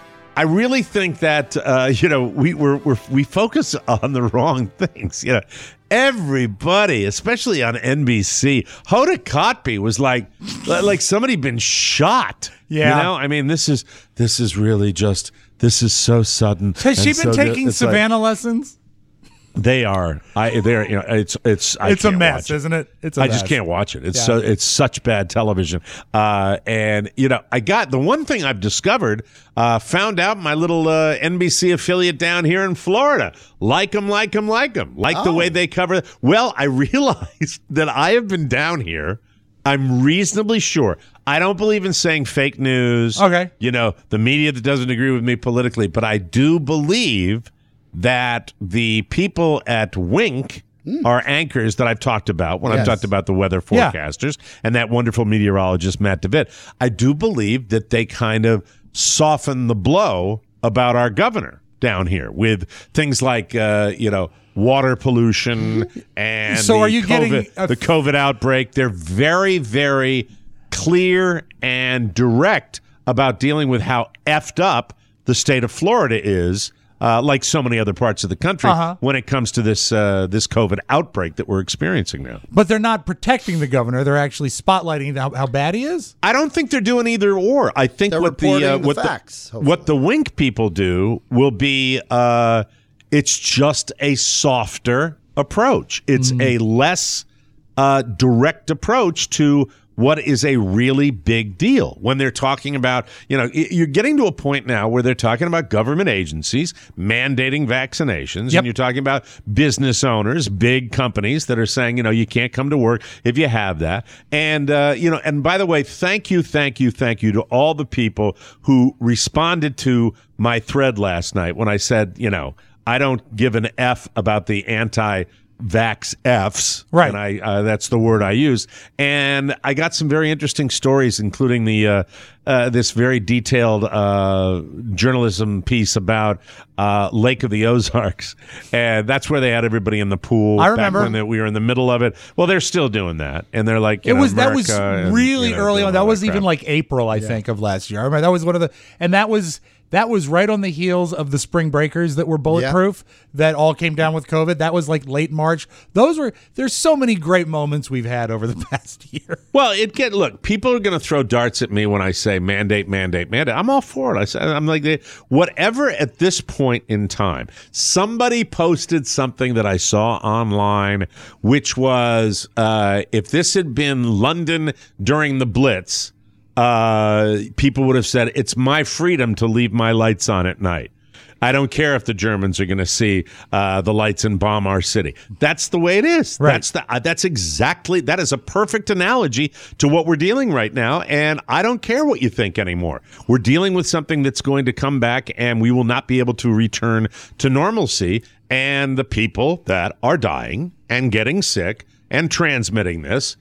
I really think that uh, you know we we're, we're, we focus on the wrong things. You know, everybody, especially on N B C, Hoda Kotb was like like somebody been shot. Yeah. You know, I mean, this is this is really just this is so sudden. Has she and been so taking it's like- Savannah lessons? They are. I. They're. You know. It's. It's. I It's a can't mess, watch it. isn't it? It's a I mess. just can't watch it. It's Yeah. so. It's such bad television. Uh, and you know, I got the one thing I've discovered. Uh, found out my little uh, N B C affiliate down here in Florida. Like them, like them, like them. Like the Oh. way they cover. Well, I realized that I have been down here. I'm reasonably sure. I don't believe in saying fake news. Okay. You know, the media that doesn't agree with me politically, but I do believe that the people at Wink are anchors that I've talked about when I've Yes. talked about the weather Yeah. forecasters and that wonderful meteorologist, Matt DeVitt. I do believe that they kind of soften the blow about our governor down here with things like, uh, you know, water pollution and So the are you COVID, getting a- the COVID outbreak. They're very, very clear and direct about dealing with how effed up the state of Florida is. Uh, like so many other parts of the country, Uh-huh. when it comes to this uh, this COVID outbreak that we're experiencing now. But they're not protecting the governor. They're actually spotlighting how, how bad he is. I don't think they're doing either or. I think They're what the, uh, reporting the what facts, the hopefully. what the Wink people do will be uh, it's just a softer approach. It's a less uh, direct approach to what is a really big deal when they're talking about, you know, y- you're getting to a point now where they're talking about government agencies mandating vaccinations. Yep. And you're talking about business owners, big companies that are saying, you know, you can't come to work if you have that. And, uh, you know, and by the way, thank you, thank you, thank you to all the people who responded to my thread last night when I said, you know, I don't give an F about the anti Vax Fs, Right. And I uh, that's the word I use. And I got some very interesting stories, including the uh, uh, this very detailed uh, journalism piece about uh, Lake of the Ozarks, and that's where they had everybody in the pool. I back remember. when they, we were in the middle of it. Well, they're still doing that, and they're like, you It know, was that was America and, really you know, early doing on. That all was even crap. like April, I think, of last year. I remember that was one of the, and that was That was right on the heels of the spring breakers that were bulletproof that all came down with COVID. That was like late March. Those were, there's so many great moments we've had over the past year. Well, it get look, people are going to throw darts at me when I say mandate, mandate, mandate. I'm all for it. I say, I'm like, whatever at this point in time. Somebody posted something that I saw online, which was uh, if this had been London during the Blitz, uh, people would have said, it's my freedom to leave my lights on at night. I don't care if the Germans are going to see uh, the lights and bomb our city. That's the way it is. Right. That's the. Uh, that's exactly. That is a perfect analogy to what we're dealing right now. And I don't care what you think anymore. We're dealing with something that's going to come back, and we will not be able to return to normalcy. And the people that are dying and getting sick and transmitting this,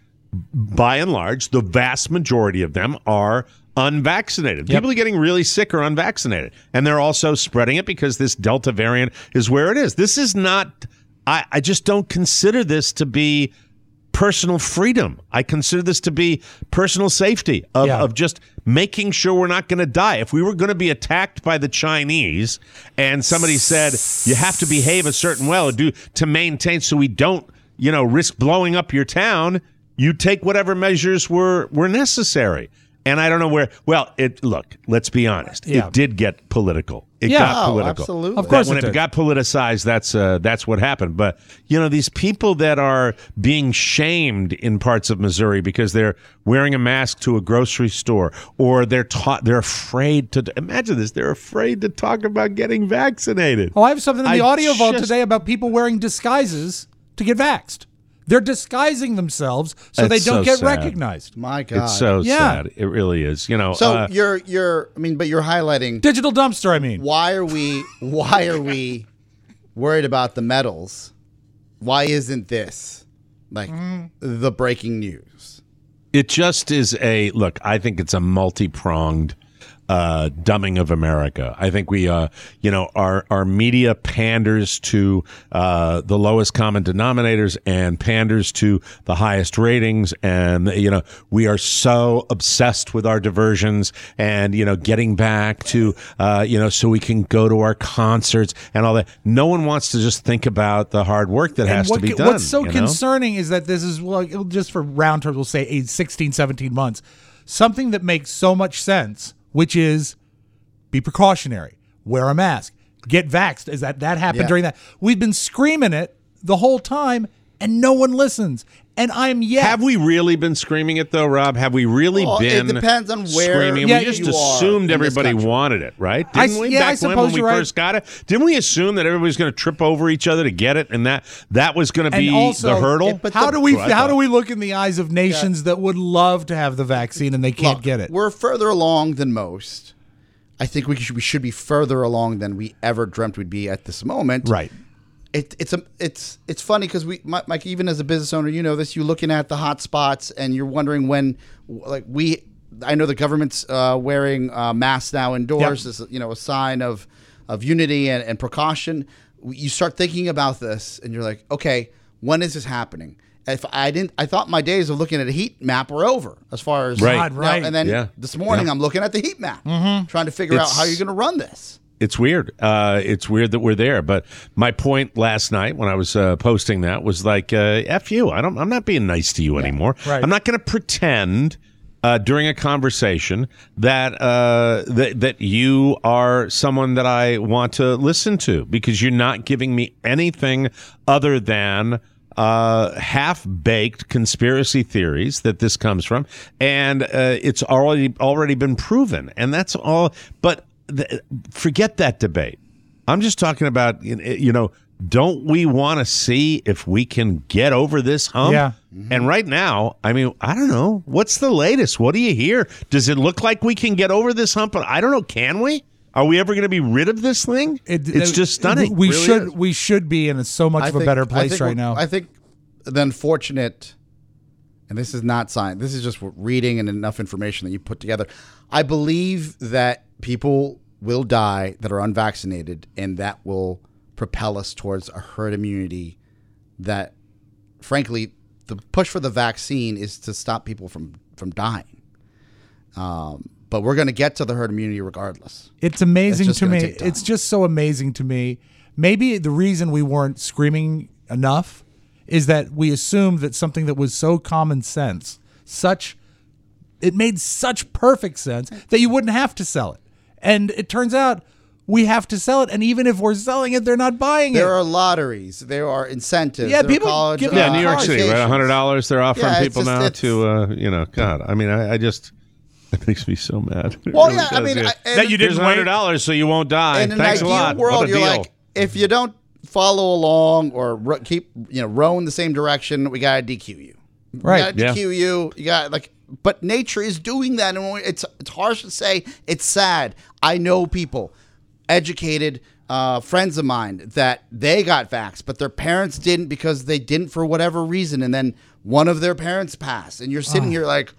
by and large, the vast majority of them are unvaccinated. Yep. People are getting really sick or unvaccinated. And they're also spreading it because this Delta variant is where it is. This is not, I, I just don't consider this to be personal freedom. I consider this to be personal safety of, Yeah. of just making sure we're not going to die. If we were going to be attacked by the Chinese and somebody said, you have to behave a certain way to, do, to maintain so we don't, you know, risk blowing up your town, you take whatever measures were, were necessary. And I don't know where. Well, it look. Let's be honest. Yeah. It did get political. It Yeah. got Oh, political. absolutely. Of course That when it it, did. got politicized, that's uh, that's what happened. But you know, these people that are being shamed in parts of Missouri because they're wearing a mask to a grocery store, or they're taught they're afraid to imagine this. They're afraid to talk about getting vaccinated. Oh, I have something in the I audio vault just- today about people wearing disguises to get vaxxed. They're disguising themselves so That's they don't so get sad. recognized. My God. It's so Yeah. sad. It really is. You know. So uh, you're you're. I mean, but you're highlighting. Digital dumpster, I mean. Why are we? Why are we worried about the medals? Why isn't this like the breaking news? It just is a look. I think it's a multi-pronged uh, dumbing of America. I think we, uh, you know, our our media panders to uh, the lowest common denominators and panders to the highest ratings, and you know, we are so obsessed with our diversions and you know, getting back to uh, you know, so we can go to our concerts and all that. No one wants to just think about the hard work that has what, to be ca- done. What's so you know? concerning is that this is, well, just for round terms, we'll say age sixteen, seventeen months, something that makes so much sense, which is be precautionary, wear a mask, get vaxxed. Is that that happened Yeah. during that? We've been screaming it the whole time, and no one listens. And I'm yet. Have we really been screaming it though, Rob? Have we really Well, it been? depends on where screaming? Yeah, we just you are assumed in this everybody country. wanted it, right? I Didn't s- we yeah, I back when, suppose when we you're right. first got it? Didn't we assume that everybody was going to trip over each other to get it, and that that was going to And be also- the hurdle? Yeah, but How the- do we That's what I how do thought. we look in the eyes of nations that would love to have the vaccine and they can't Look, get it? We're further along than most. I think we should we should be further along than we ever dreamt we'd be at this moment. Right. It, it's a it's it's funny because we Mi- Mike, even as a business owner, you know this. You're looking at the hot spots and you're wondering when, like we, I know the government's uh, wearing uh, masks now indoors. Yep. Is you know a sign of of unity and, and precaution. You start thinking about this and you're like, okay, when is this happening? If I didn't, I thought my days of looking at a heat map were over as far as Right. God, you know, right. and then Yeah. this morning Yeah. I'm looking at the heat map, trying to figure out It's- how you're going to run this. It's weird. Uh, it's weird that we're there. But my point last night when I was uh, posting that was like, uh, "F you." I don't. I'm not being nice to you anymore. Right. I'm not going to pretend uh, during a conversation that uh, that that you are someone that I want to listen to because you're not giving me anything other than uh, half-baked conspiracy theories that this comes from, and uh, it's already already been proven, and that's all. But th- forget that debate. I'm just talking about you know. Don't we want to see if we can get over this hump? Yeah. And right now, I mean, I don't know. What's the latest? What do you hear? Does it look like we can get over this hump? I don't know. Can we? Are we ever going to be rid of this thing? It- it's it- just stunning. We Really should is. we should be in a, so much I of a think- better I place think right we're- now. I think the unfortunate, and this is not science, this is just reading and enough information that you put together. I believe that people will die that are unvaccinated, and that will propel us towards a herd immunity that, frankly, the push for the vaccine is to stop people from, from dying. Um, but we're going to get to the herd immunity regardless. It's amazing just to gonna me. take time. It's just so amazing to me. Maybe the reason we weren't screaming enough is that we assumed that something that was so common sense, such it made such perfect sense that you wouldn't have to sell it. And it turns out we have to sell it, and even if we're selling it, they're not buying There it. are lotteries. There are incentives. Yeah, there are people college, give- uh, Yeah, New York City, right? qualifications. one hundred dollars they're offering Yeah, it's people just- now it's- to, uh, you know, God. I mean, I, I just, it makes me so mad. It Well, really yeah, I does, mean, yeah. I- and- That you Here's didn't one hundred wait. dollars so you won't die. In an Thanks a ideal lot. world, what a you're deal. like, if you don't follow along or ro- keep, you know, row in the same direction, we gotta D Q you. Right. We gotta Yeah. D Q you. You got like, but nature is doing that, and it's it's harsh to say. It's sad. I know people, educated uh, friends of mine, that they got vaxxed, but their parents didn't because they didn't for whatever reason, and then one of their parents passed, and you're sitting here like,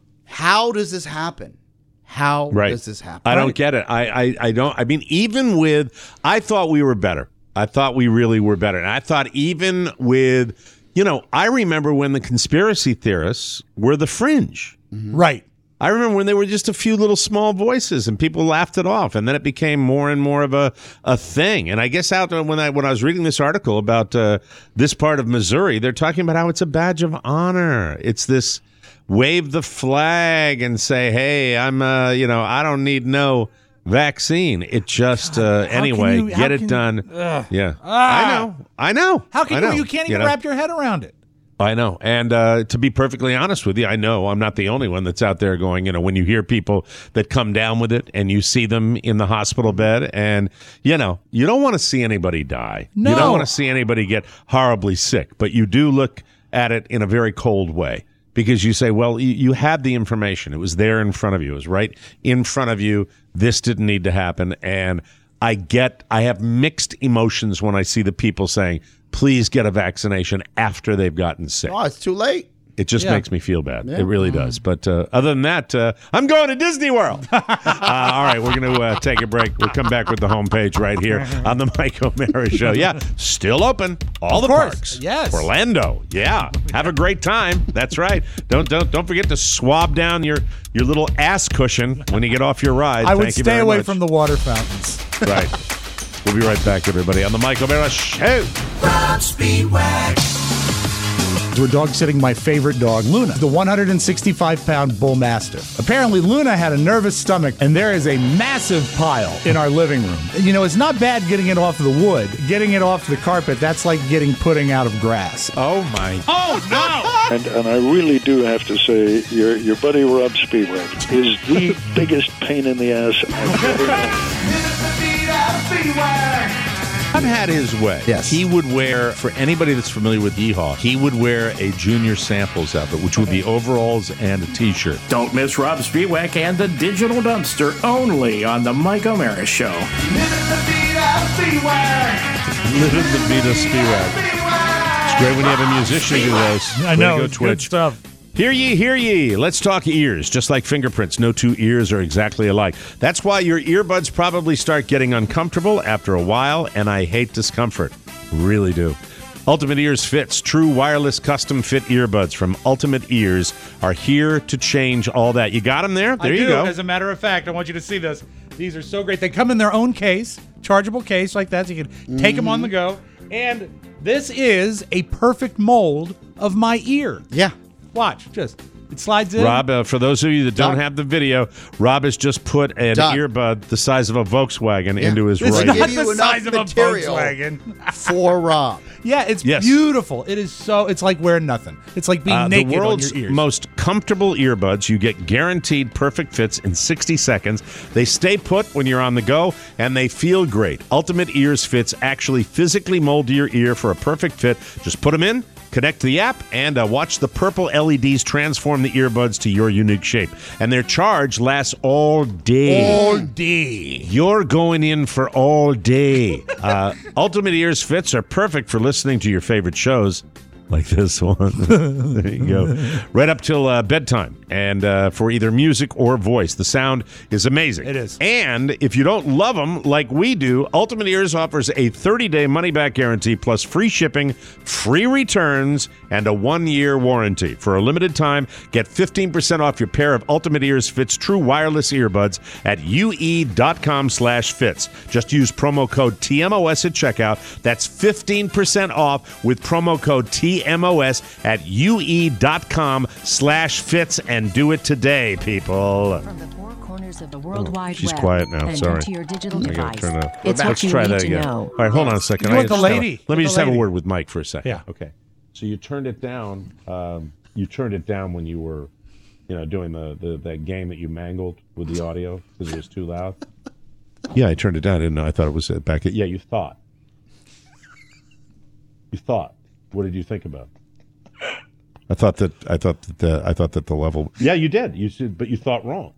how does this happen? How Right. does this happen? I don't get it. I, I, I don't. I mean, even with, I thought we were better. I thought we really were better. And I thought even with, you know, I remember when the conspiracy theorists were the fringe. Right. I remember when they were just a few little small voices and people laughed it off, and then it became more and more of a, a thing. And I guess out when I when I was reading this article about uh, this part of Missouri, they're talking about how it's a badge of honor. It's this wave the flag and say, "Hey, I'm uh, you know, I don't need no vaccine." It just uh, how can anyway, you- how get it can- done. Ugh. Yeah, Ah. I know, I know. How can I you? know, You can't even know? wrap your head around it. I know. And uh, to be perfectly honest with you, I know I'm not the only one that's out there going, you know, when you hear people that come down with it and you see them in the hospital bed and, you know, you don't want to see anybody die. No. You don't want to see anybody get horribly sick, but you do look at it in a very cold way because you say, well, you, you had the information. It was there in front of you. It was right in front of you. This didn't need to happen. And I get, I have mixed emotions when I see the people saying, please get a vaccination after they've gotten sick. Oh, it's too late. It just Yeah. makes me feel bad. It really does. But uh, other than that, uh, I'm going to Disney World. uh, all right, we're going to uh, take a break. We'll come back with the homepage right here on the Mike O'Mara Show. Yeah, still open. All Of the course. parks. Yes. Orlando. Yeah. Have a great time. That's right. Don't don't don't forget to swab down your your little ass cushion when you get off your ride. I would Thank you stay very away much. from the water fountains. Right. We'll be right back, everybody, on the Mike O'Mara Show. Rob Speedwag. We're dog sitting my favorite dog, Luna, the one hundred sixty-five pound bull mastiff. Apparently, Luna had a nervous stomach, and there is a massive pile in our living room. You know, it's not bad getting it off the wood. Getting it off the carpet, that's like getting pudding out of grass. Oh, my. And, and I really do have to say, your your buddy Rob Speedwag is the biggest pain in the ass I've ever known. Rob had his way. Yes. He would wear, for anybody that's familiar with Yeehaw, he would wear a Junior Samples outfit, which would be overalls and a T-shirt. Don't miss Rob Spiewak and the Digital Dumpster only on the Mike O'Mara Show. Living the Vita Spiewak. It's great when you have a musician do those. I Way to know, go, it's Twitch. good stuff. Hear ye, hear ye. Let's talk ears. Just like fingerprints, no two ears are exactly alike. That's why your earbuds probably start getting uncomfortable after a while, and I hate discomfort. Really do. Ultimate Ears Fits, true wireless custom fit earbuds from Ultimate Ears are here to change all that. You got them there? There I you do. go. As a matter of fact, I want you to see this. These are so great. They come in their own case, chargeable case like that, so you can take them on the go. And this is a perfect mold of my ear. Yeah. Watch, just it slides in. Rob, uh, for those of you that don't Done. have the video, Rob has just put an Done. earbud the size of a Volkswagen into his This right is ear. give you the size of enough a material Volkswagen. for Rob. Yeah, it's Yes. beautiful. It is so. It's like wearing nothing. It's like being Uh, the naked world's on your ears. most comfortable earbuds. You get guaranteed perfect fits in sixty seconds. They stay put when you're on the go, and they feel great. Ultimate Ears Fits actually physically mold your ear for a perfect fit. Just put them in, connect to the app, and uh, watch the purple L E Ds transform the earbuds to your unique shape. And their charge lasts all day. all day. You're going in for all day. Uh, Ultimate Ears Fits are perfect for listening to your favorite shows like this one. There you go. Right up till uh, bedtime. And uh, for either music or voice. The sound is amazing. It is. And if you don't love them like we do, Ultimate Ears offers a thirty-day money-back guarantee plus free shipping, free returns, and a one-year warranty. For a limited time, get fifteen percent off your pair of Ultimate Ears Fits True Wireless Earbuds at ue.com slash fits. Just use promo code T M O S at checkout. That's fifteen percent off with promo code T M O S at ue.com slash fits, and do it today, people. From the four corners of the World Wide She's Web quiet now. and Sorry. into your digital I gotta device. turn up. It's Let's what you try need that to again. know. All right, hold on a second. You I want the just gotta- lady. Let me The just have a lady. word with Mike for a second. Yeah. Okay. So you turned it down. Um, you turned it down when you were, you know, doing the, the that game that you mangled with the audio because it was too loud. Yeah, I turned it down. I didn't know. I thought it was uh, back. At, yeah, you thought. You thought. What did you think about? I thought that. I thought that. The, I thought that the level. Yeah, you did. You said, but you thought wrong.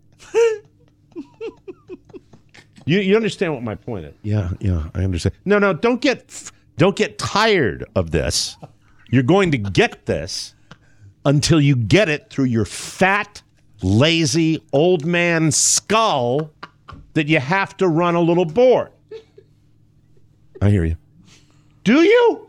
you you understand what my point is? Yeah, yeah, I understand. No, no, don't get don't get tired of this. You're going to get this until you get it through your fat, lazy old man skull that you have to run a little board. I hear you. Do you?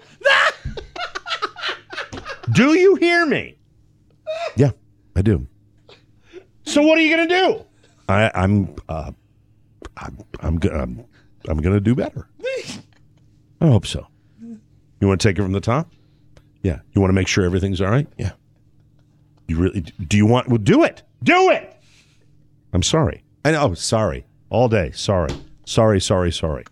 Do you hear me? Yeah, I do. So what are you going to do? I, I'm, uh, I'm, I'm, go- I'm, I'm going to do better. I hope so. You want to take it from the top? Yeah. You want to make sure everything's all right? Yeah. You really do? You want? Well, do it. Do it. I'm sorry. I know. Oh, sorry. All day. Sorry. Sorry. Sorry. Sorry.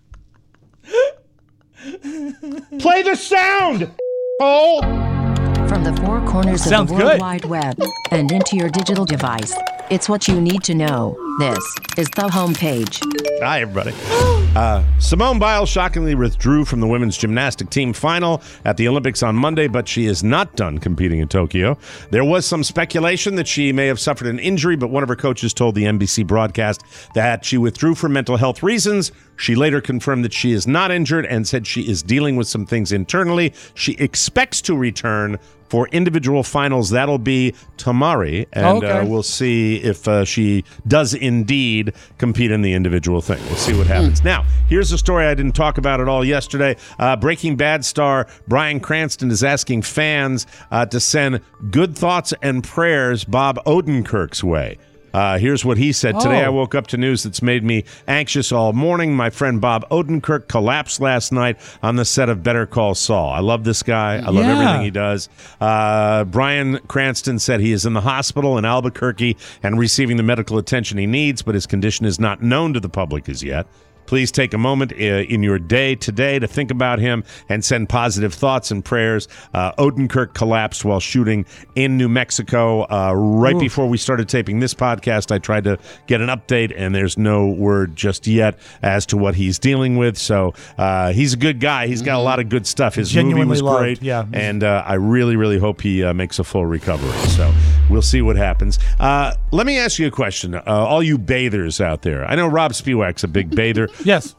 Play the sound. Oh. From the four corners Sounds of the World good. Wide Web and into your digital device. It's what you need to know. This is the homepage. Hi, everybody. Uh, Simone Biles shockingly withdrew from the women's gymnastic team final at the Olympics on Monday, but she is not done competing in Tokyo. There was some speculation that she may have suffered an injury, but one of her coaches told the N B C broadcast that she withdrew for mental health reasons. She later confirmed that she is not injured and said she is dealing with some things internally. She expects to return for individual finals. That'll be tomorrow, and Okay. uh, we'll see if uh, she does indeed compete in the individual thing. We'll see what happens. Now, here's a story I didn't talk about at all yesterday. Uh, Breaking Bad star Bryan Cranston is asking fans uh, to send good thoughts and prayers Bob Odenkirk's way. Uh, here's what he said. Today Oh. I woke up to news that's made me anxious all morning. My friend Bob Odenkirk collapsed last night on the set of Better Call Saul. I love this guy. I love Yeah. everything he does. Uh, Bryan Cranston said he is in the hospital in Albuquerque and receiving the medical attention he needs, but his condition is not known to the public as yet. Please take a moment uh, in your day today to think about him and send positive thoughts and prayers. Uh, Odenkirk collapsed while shooting in New Mexico. Uh, right before we started taping this podcast, I tried to get an update, and there's no word just yet as to what he's dealing with. So uh, he's a good guy. He's got a lot of good stuff. His Genuinely movie was loved, great, yeah. and uh, I really, really hope he uh, makes a full recovery. So we'll see what happens. Uh, let me ask you a question. Uh, all you bathers out there. I know Rob Spiewak's a big bather. Yes.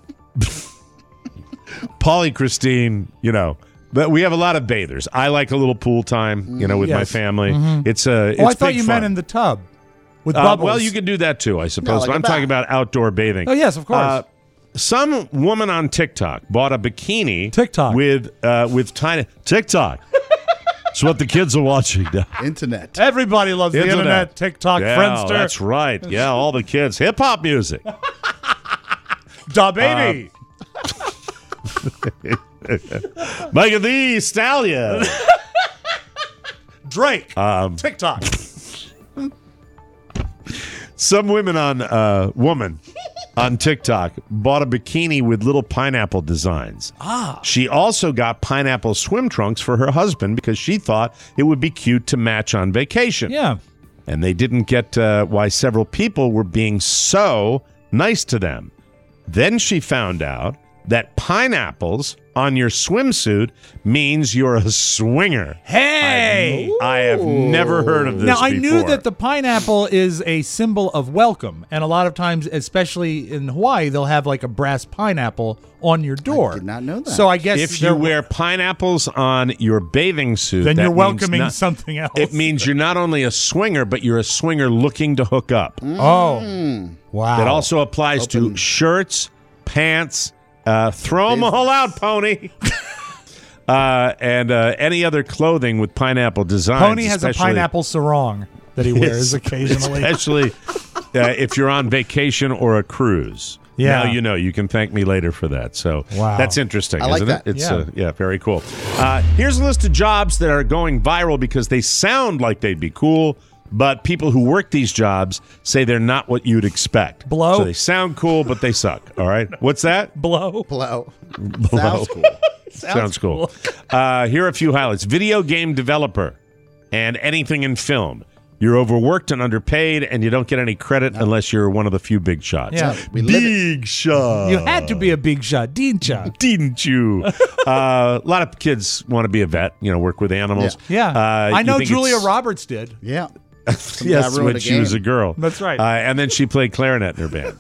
Paulie Christine, you know, but we have a lot of bathers. I like a little pool time, you know, with my Yes. family. It's a. It's Oh, I thought big you fun. meant in the tub with Uh, bubbles. well, you can do that too, I suppose. like but a I'm talking bath. about outdoor bathing. Oh, yes, of course. Uh, some woman on TikTok bought a bikini. TikTok. with uh, with tiny TikTok. It's what the kids are watching now. Internet. Everybody loves the Internet. internet, TikTok, Yeah, Friendster. that's right. Yeah, all the kids. Hip hop music. Da baby. Megan Thee Stallion. Drake. Um, TikTok. Some women on uh, woman on TikTok bought a bikini with little pineapple designs. Ah. She also got pineapple swim trunks for her husband because she thought it would be cute to match on vacation. Yeah. And they didn't get uh, why several people were being so nice to them. Then she found out that pineapples on your swimsuit means you're a swinger. Hey! I have never heard of this Now, I before. knew that the pineapple is a symbol of welcome. And a lot of times, especially in Hawaii, they'll have like a brass pineapple on your door. I did not know that. So I guess if you they're- wear pineapples on your bathing suit, then that you're means welcoming not- something else. It means you're not only a swinger, but you're a swinger looking to hook up. Oh. Wow. It also applies to shirts, pants, uh, throw them all out, pony. uh, and uh, any other clothing with pineapple designs. Pony has a especially- pineapple sarong that he wears Yes, occasionally. Especially uh, if you're on vacation or a cruise. Yeah. Now you know. You can thank me later for that. So Wow. that's interesting, I like isn't that. it? It's Yeah. Uh, yeah, very cool. Uh, here's a list of jobs that are going viral because they sound like they'd be cool, but people who work these jobs say they're not what you'd expect. Blow. So they sound cool, but they suck. All right. What's that? Blow. Blow. Sounds cool. Sounds cool. Uh, here are a few highlights. Video game developer and anything in film. You're overworked and underpaid, and you don't get any credit unless you're one of the few big shots. Yeah. We live it. Big shot. You had to be a big shot, didn't you? Didn't you? uh, a lot of kids want to be a vet, you know, work with animals. Yeah. Uh, I you know think Julia it's- Roberts did. Yeah. Yes, ruined when a she game. was a girl. That's right. Uh, and then she played clarinet in her band.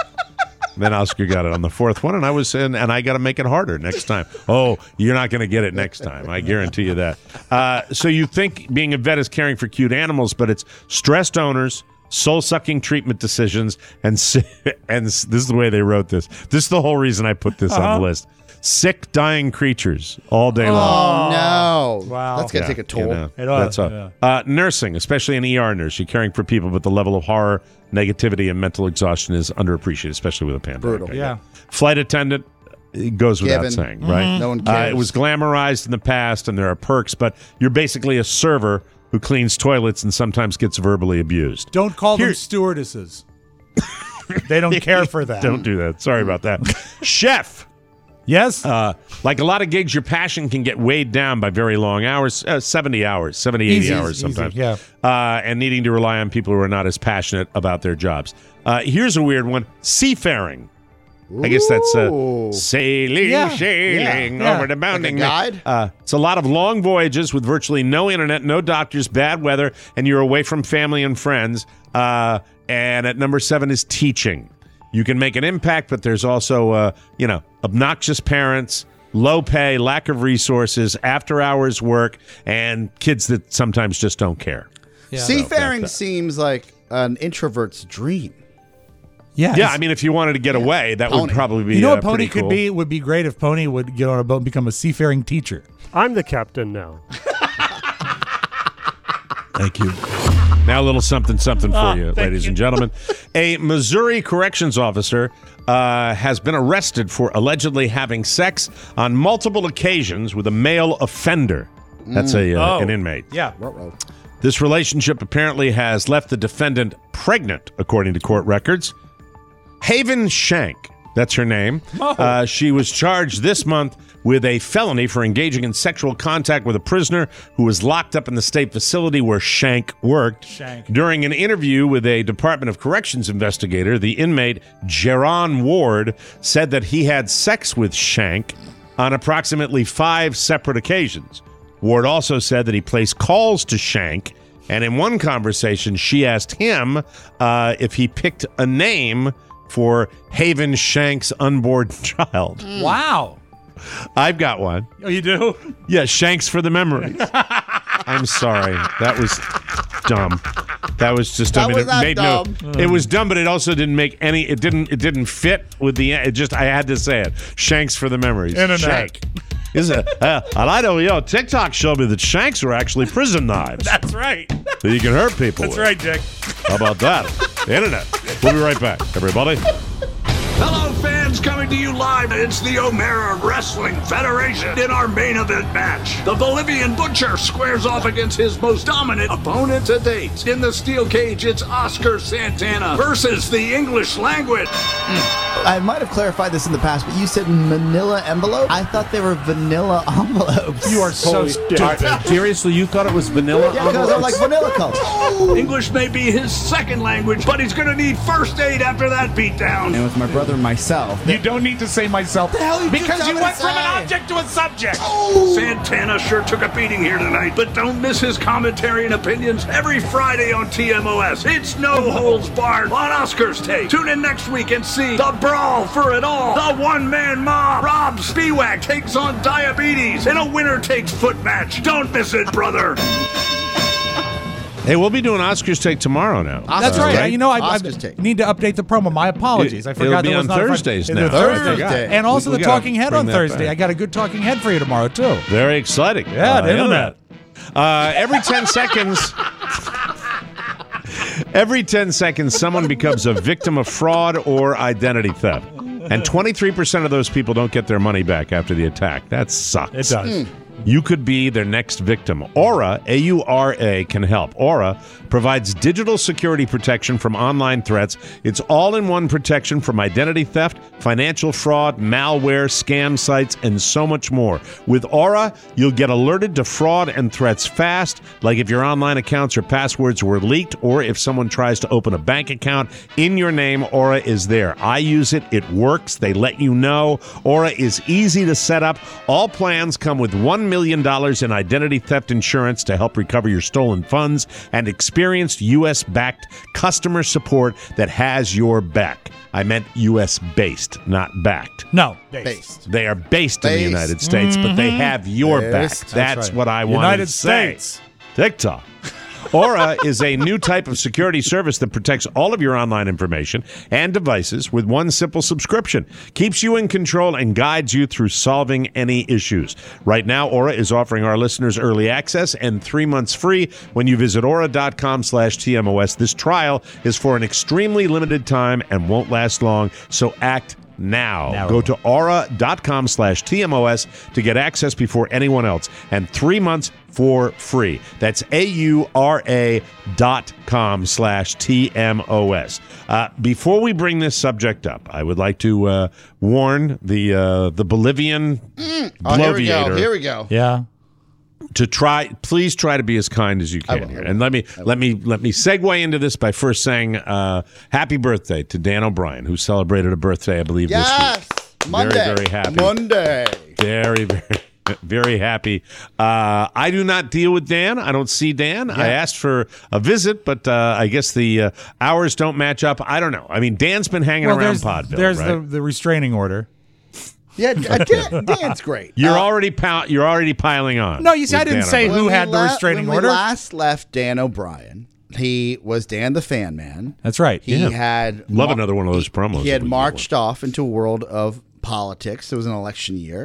Then Oscar got it on the fourth one, and I was in, and I got to make it harder next time. Oh, you're not going to get it next time. I guarantee you that. Uh, so you think being a vet is caring for cute animals, but it's stressed owners, soul-sucking treatment decisions, and si- and this is the way they wrote this. This is the whole reason I put this Uh-huh. on the list. Sick, dying creatures all day long. Oh, no. Wow. That's going to Yeah, take a toll. you know, It does, that's all. yeah. Uh, nursing, especially an E R nurse, you're caring for people, but the level of horror, negativity, and mental exhaustion is underappreciated, especially with a pandemic. Brutal. I Yeah. get. Flight attendant, it goes without Given. saying, Mm-hmm. right? No one Uh, cares. it was glamorized in the past, and there are perks, but you're basically a server who cleans toilets and sometimes gets verbally abused. Don't call Here- them stewardesses. They don't care for that. Don't do that. Sorry about that. Chef. Yes? Uh, like a lot of gigs, your passion can get weighed down by very long hours, uh, seventy hours, seventy, eighty Easy, hours easy, sometimes. yeah. Uh, and needing to rely on people who are not as passionate about their jobs. Uh, here's a weird one. Seafaring. I guess that's uh, Ooh. sailing, Yeah, sailing yeah, over yeah. the bounding. Like a guide? Uh, it's a lot of long voyages with virtually no internet, no doctors, bad weather, and you're away from family and friends. Uh, and at number seven is teaching. You can make an impact, but there's also, uh, you know, obnoxious parents, low pay, lack of resources, after hours work, and kids that sometimes just don't care. Yeah. Seafaring that's that. seems like an introvert's dream. Yes. Yeah, I mean, if you wanted to get away, that would Pony. probably be you know uh, what Pony pretty could cool. be? It would be great if Pony would get on a boat and become a seafaring teacher. I'm the captain now. Thank you. Now a little something something for Oh, you, thank ladies you. and gentlemen. A Missouri corrections officer uh, has been arrested for allegedly having sex on multiple occasions with a male offender. That's a uh, Oh. an inmate. Yeah. Ruh-roh. This relationship apparently has left the defendant pregnant, according to court records. Haven Shank, that's her name. Uh, she was charged this month with a felony for engaging in sexual contact with a prisoner who was locked up in the state facility where Shank worked. Shank. During an interview with a Department of Corrections investigator, the inmate, Jaron Ward, said that he had sex with Shank on approximately five separate occasions. Ward also said that he placed calls to Shank, and in one conversation, she asked him uh, if he picked a name for Haven Shank's unborn child. Wow. I've got one. Oh, you do? Yeah, Shanks for the memories. I'm sorry. That was dumb. That was just That I mean, was it not made dumb. no it was dumb, but it also didn't make any it didn't it didn't fit with the it just I had to say it. Shanks for the memories. Internet. Shank. Is it? Uh, and I know, you know, TikTok showed me that shanks are actually prison knives That's right. that you can hurt people That's with. right, Dick. How about that? The internet. We'll be right back, everybody. Hello, fans, coming to you live. It's the O'Mara Wrestling Federation in our main event match. The Bolivian Butcher squares off against his most dominant opponent to date. In the steel cage, it's Oscar Santana versus the English language. I might have clarified this in the past, but you said manila envelope? I thought they were vanilla envelopes. You are so stupid. Seriously, you thought it was vanilla? Yeah, because I'm like vanilla colors. English may be his second language, but he's going to need first aid after that beatdown. And with my brother and myself, You don't need to say myself hell you just because you tell me went to from an say? object to a subject. Santana sure took a beating here tonight, but don't miss his commentary and opinions every Friday on T M O S. It's no holds barred on Oscars Take. Tune in next week and see the brawl for it all. The one-man mob. Rob Spiewak takes on diabetes in a winner takes foot match. Don't miss it, brother. Hey, we'll be doing Oscars Take tomorrow now. That's Oscars right. Take. You know, I, I Oscars Take. need to update the promo. My apologies. I It'll forgot be that was on not a Friday. Thursdays It's now. a Thursday. Thursday. And also We- the we gotta Talking Head bring on that Thursday. back. I got a good Talking Head for you tomorrow, too. Very exciting. Yeah, Uh, the internet. Uh, every ten seconds, every ten seconds, someone becomes a victim of fraud or identity theft, and twenty-three percent of those people don't get their money back after the attack. That sucks. It does. You could be their next victim. Aura, A U R A, can help. Aura provides digital security protection from online threats. It's all-in-one protection from identity theft, financial fraud, malware, scam sites, and so much more. With Aura, you'll get alerted to fraud and threats fast, like if your online accounts or passwords were leaked, or if someone tries to open a bank account in your name, Aura is there. I use it. It works. They let you know. Aura is easy to set up. All plans come with one million dollars in identity theft insurance to help recover your stolen funds and experienced U S-backed customer support that has your back. I meant U S-based, not backed. No. Based. They are based, in the Based. United States, but they have your Based. back. That's That's, right. what I wanted United to say. States. TikTok. Aura is a new type of security service that protects all of your online information and devices with one simple subscription. Keeps you in control and guides you through solving any issues. Right now, Aura is offering our listeners early access and three months free when you visit aura.com slash TMOS. This trial is for an extremely limited time and won't last long, so act now. Now. Go to aura.com slash TMOS to get access before anyone else and three months for free. That's A-U-R-A dot com slash T-M-O-S. Uh, before we bring this subject up, I would like to uh, warn the uh, the Bolivian Oh, here we go. bloviator Here we go. Yeah. to try, please try to be as kind as you I can will, here. I And let me let me let me segue into this by first saying uh, happy birthday to Dan O'Brien, who celebrated a birthday, I believe, this Yes. week. Monday. Very, very happy. Monday. Very, very, very happy. Uh, I do not deal with Dan. I don't see Dan. I asked for a visit, but uh, I guess the uh, hours don't match up. I don't know. I mean, Dan's been hanging Well, around there's, Podville, there's right? the, the restraining order. Yeah, uh, Dan, Dan's great. you're Uh, already pow- you're already piling on. No, you see, with I didn't Dan say O'Brien. who when had we the la- restraining when order. we last left Dan O'Brien, he was Dan the Fan Man. That's right. He Yeah. had Love mar- another one of those promos. He had that we marched off into a world of politics. It was an election year,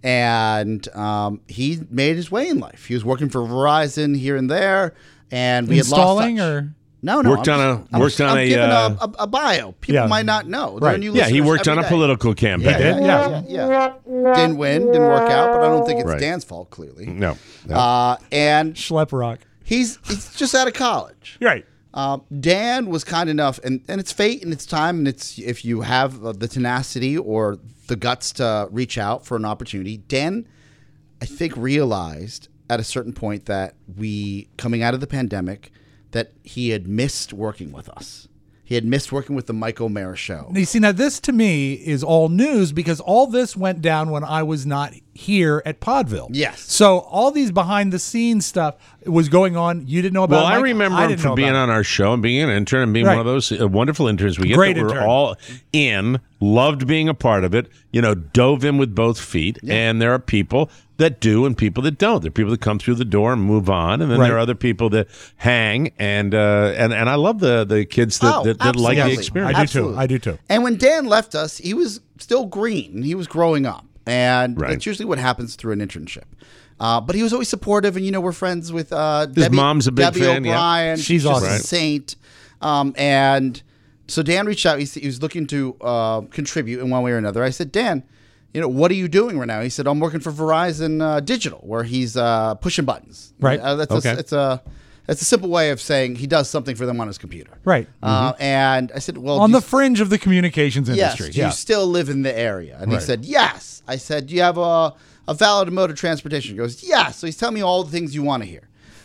and um, he made his way in life. He was working for Verizon here and there, and we Installing had lost touch. or No, no. Worked I'm on just- a- I'm worked just- on I'm a, giving uh, a, a, a bio. People Yeah. might not know. There Right. are new Yeah, he listeners worked on every a day. political campaign. Yeah, did? yeah, yeah, yeah. Didn't win, didn't work out, but I don't think it's Right. Dan's fault. Clearly, No. no. uh, and Schlep Rock. he's he's just out of college. Right. Um, Dan was kind enough, and, and it's fate and it's time, and it's if you have uh, the tenacity or the guts to reach out for an opportunity. Dan, I think, realized at a certain point that we, coming out of the pandemic, that he had missed working with us. He had missed working with the Mike O'Mara show. You see, now this to me is all news because all this went down when I was not here at Podville. Yes. So all these behind the scenes stuff was going on. You didn't know about Well, it, I Mike. remember I him didn't from know being about on our show and being an intern and being Right. one of those uh, wonderful interns we get Great that we're intern. all in, loved being a part of it, you know, dove in with both feet. And there are people that do and people that don't. There are people that come through the door and move on, and then Right. there are other people that hang. And uh, and and I love the the kids that, Oh, that, that like the absolutely. experience. I do Absolutely. too. I do too. And when Dan left us, he was still green. He was growing up. And Right. that's usually what happens through an internship. Uh, but he was always supportive. And, you know, we're friends with uh, His Debbie, mom's a big Debbie fan, yeah. O'Brien. She's just awesome. a Right. saint. Um, and so Dan reached out. He, s- he was looking to uh, contribute in one way or another. I said, Dan, you know, what are you doing right now? He said, I'm working for Verizon uh, Digital, where he's uh, pushing buttons. Right. Uh, that's Okay. a, it's a it's a simple way of saying he does something for them on his computer. Right. Uh, and I said, well, On do the you- fringe of the communications yes, industry. do Yeah. you still live in the area? And Right. he said, yes. I said, do you have a, a valid mode of transportation? He goes, yes. So he's telling me all the things you want to hear.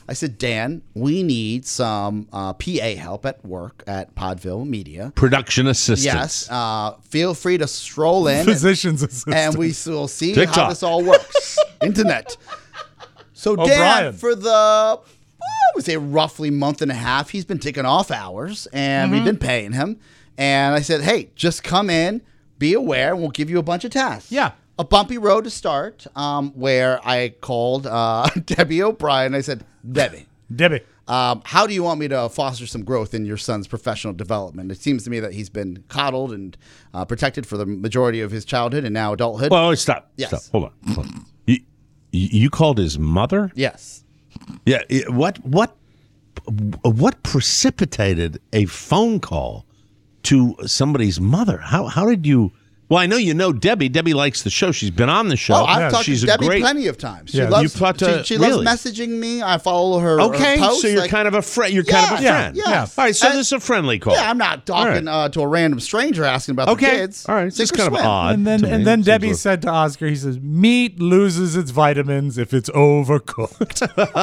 I said, Dan, we need some uh, P A help at work at Podville Media. Production assistance. Yes. Uh, feel free to stroll in. Physician's and, assistant. and we will see TikTok. how this all works. Internet. So Dan, O'Brien. for the, well, I would say roughly month and a half, he's been taking off hours, and we've been paying him. And I said, hey, just come in, be aware, and we'll give you a bunch of tasks. Yeah. A bumpy road to start, um, where I called uh, Debbie O'Brien. I said, Debbie, Debbie. um, how do you want me to foster some growth in your son's professional development? It seems to me that he's been coddled and uh, protected for the majority of his childhood and now adulthood. Well, stop. Yes. Stop. Hold on. Hold on. You, you called his mother? yes. Yeah. it- What? What? What precipitated a phone call to somebody's mother? How? How did you? Well, I know you know Debbie. Debbie likes the show. She's been on the show. Oh, I've Yeah. talked She's to a Debbie great. plenty of times. She Yeah, loves, you've talked to- she, she really? loves messaging me. I follow her. Okay, her posts, so you're like- kind of a friend. You're kind of a Yeah, friend. yeah, yeah. yes. All right, so And- this is a friendly call. Yeah, I'm not talking All right. uh, to a random stranger asking about Okay. the kids. All right, it's Sink just or kind of swim. odd. And then to me. and then Seems Debbie like- said to Oscar, he says, meat loses its vitamins if it's overcooked.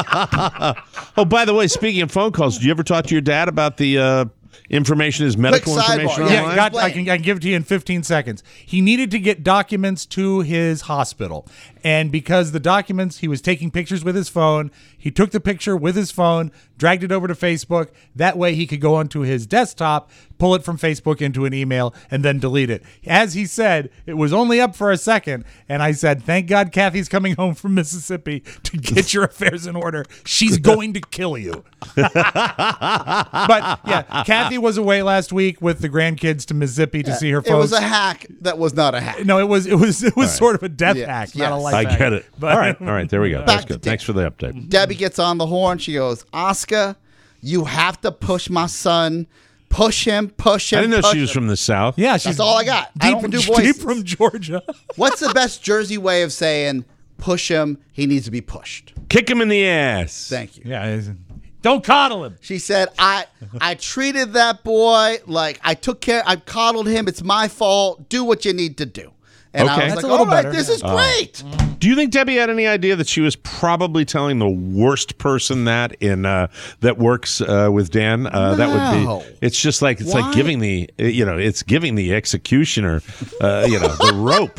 Oh, by the way, speaking of phone calls, do you ever talk to your dad about the uh, information, his medical sidebar, information yeah. Yeah, online? got, I, Explain. can, I can give it to you in fifteen seconds. He needed to get documents to his hospital. And because the documents, he was taking pictures with his phone, he took the picture with his phone, dragged it over to Facebook. That way he could go onto his desktop, pull it from Facebook into an email, and then delete it. As he said, it was only up for a second. And I said, thank God Kathy's coming home from Mississippi to get your affairs in order. She's going to kill you. But yeah, Kathy was away last week with the grandkids to Mississippi to see her folks. It was a hack that was not a hack. No, it was it was it was sort of a death Yes, hack, not a yes. life I hack. get it. But, all right, all right, there we go. Back That's to good. Dan. Thanks for the update. Debbie gets on the horn. She goes, Oscar, you have to push my son. Push him, push him. I didn't know push she was him. from the South. Yeah, she's That's all I got. I Deep, don't do deep voices. from Georgia. What's the best Jersey way of saying push him? He needs to be pushed. Kick him in the ass. Thank you. Yeah, it's- don't coddle him. She said, I I treated that boy like I took care, I coddled him. It's my fault. Do what you need to do. And I Okay. was That's like, a little all right, better. this is great. Do you think Debbie had any idea that she was probably telling the worst person that in uh, that works uh, with Dan? Uh, That would No. be. It's just like it's Why? like giving the uh, you know it's giving the executioner uh, you know the rope.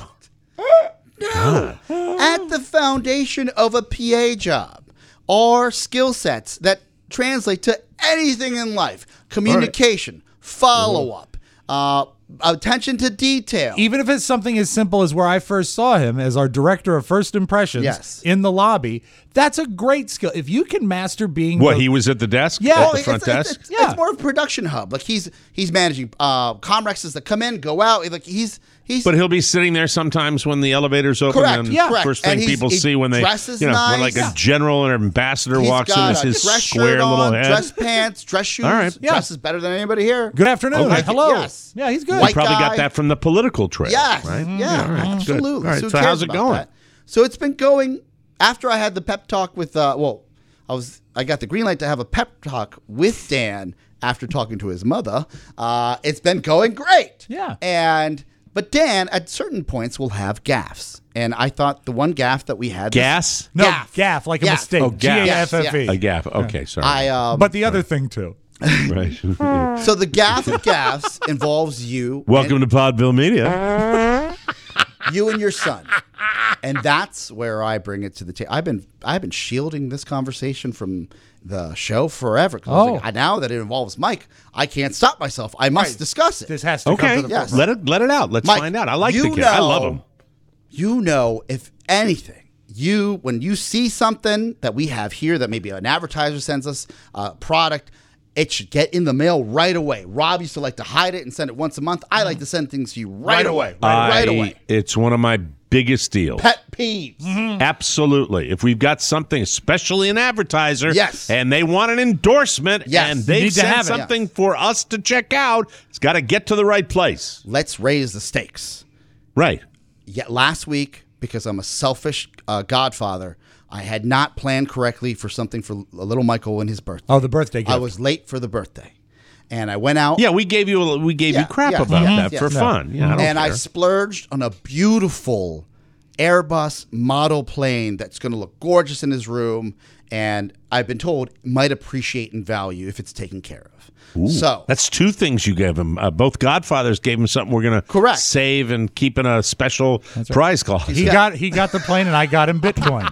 At the foundation of a P A job are skill sets that translate to anything in life: communication, follow up, uh, attention to detail. Even if it's something as simple as where I first saw him as our director of first impressions Yes. in the lobby, that's a great skill. If you can master being What the- he was at the desk? Yeah. at Well, the it's, front it's, desk. it's, Yeah. it's more of a production hub. Like he's he's managing uh, Comrexes that come in, go out. Like he's he's. But he'll be sitting there sometimes when the elevators open. Correct, And yeah. First And thing he's- people he see when they, dresses you know, when like nice. a general or ambassador he's walks in, got is a his dress square shirt little on, head. dress pants, dress shoes. All right. Yeah. Dresses better than anybody here. Good afternoon. Okay. Hello. Yes. Yeah, he's good. White Probably guy. got that from the political trail. Yes. Right? Yeah, All right, good. absolutely. All right. who So cares how's it about going? that? So it's been going after I had the pep talk with uh well, I was I got the green light to have a pep talk with Dan after talking to his mother. Uh it's been going great. Yeah. And but Dan at certain points will have gaffes. And I thought the one gaff that we had was- Gas? No, gaff. gaff, like a Gaff. mistake. Oh, gaff. G A F F E. Yes, A gap. Okay, sorry. I um But the other thing too. right. so the gaff of gaffs involves you Welcome to Podville Media. and, you and your son. And that's where I bring it to the table. I've been I've been shielding this conversation from the show forever. 'Cause I was Oh. like, I- now that it involves Mike, I can't stop myself. I must discuss it. This has to Okay, come to the Yes. let it let it out. Let's Mike, find out. I like you the kid. I love know- him. You know, if anything, you when you see something that we have here that maybe an advertiser sends us a product, it should get in the mail right away. Rob used to like to hide it and send it once a month. I like to send things to you right, Right away. away. Right, right I- away. It's one of my biggest deals. Pet peeves. Absolutely. If we've got something, especially an advertiser, Yes. and they want an endorsement, Yes. and You they've need to sent have it. something Yes. for us to check out, it's got to get to the right place. Let's raise the stakes. Right. Yet last week, because I'm a selfish uh, godfather, I had not planned correctly for something for little Michael and his birthday. Oh, the birthday gift. I was late for the birthday, and I went out. Yeah, we gave you a, we gave Yeah, you crap yeah, about yeah, that yeah. for No. fun. Yeah, I don't and I care. splurged on a beautiful Airbus model plane that's going to look gorgeous in his room. and I've been told might appreciate and value if it's taken care of. Ooh, so that's two things you gave him. Uh, both Godfathers gave him something we're going to correct save and keep in a special right. prize clause. He got he got the plane, and I got him Bitcoin.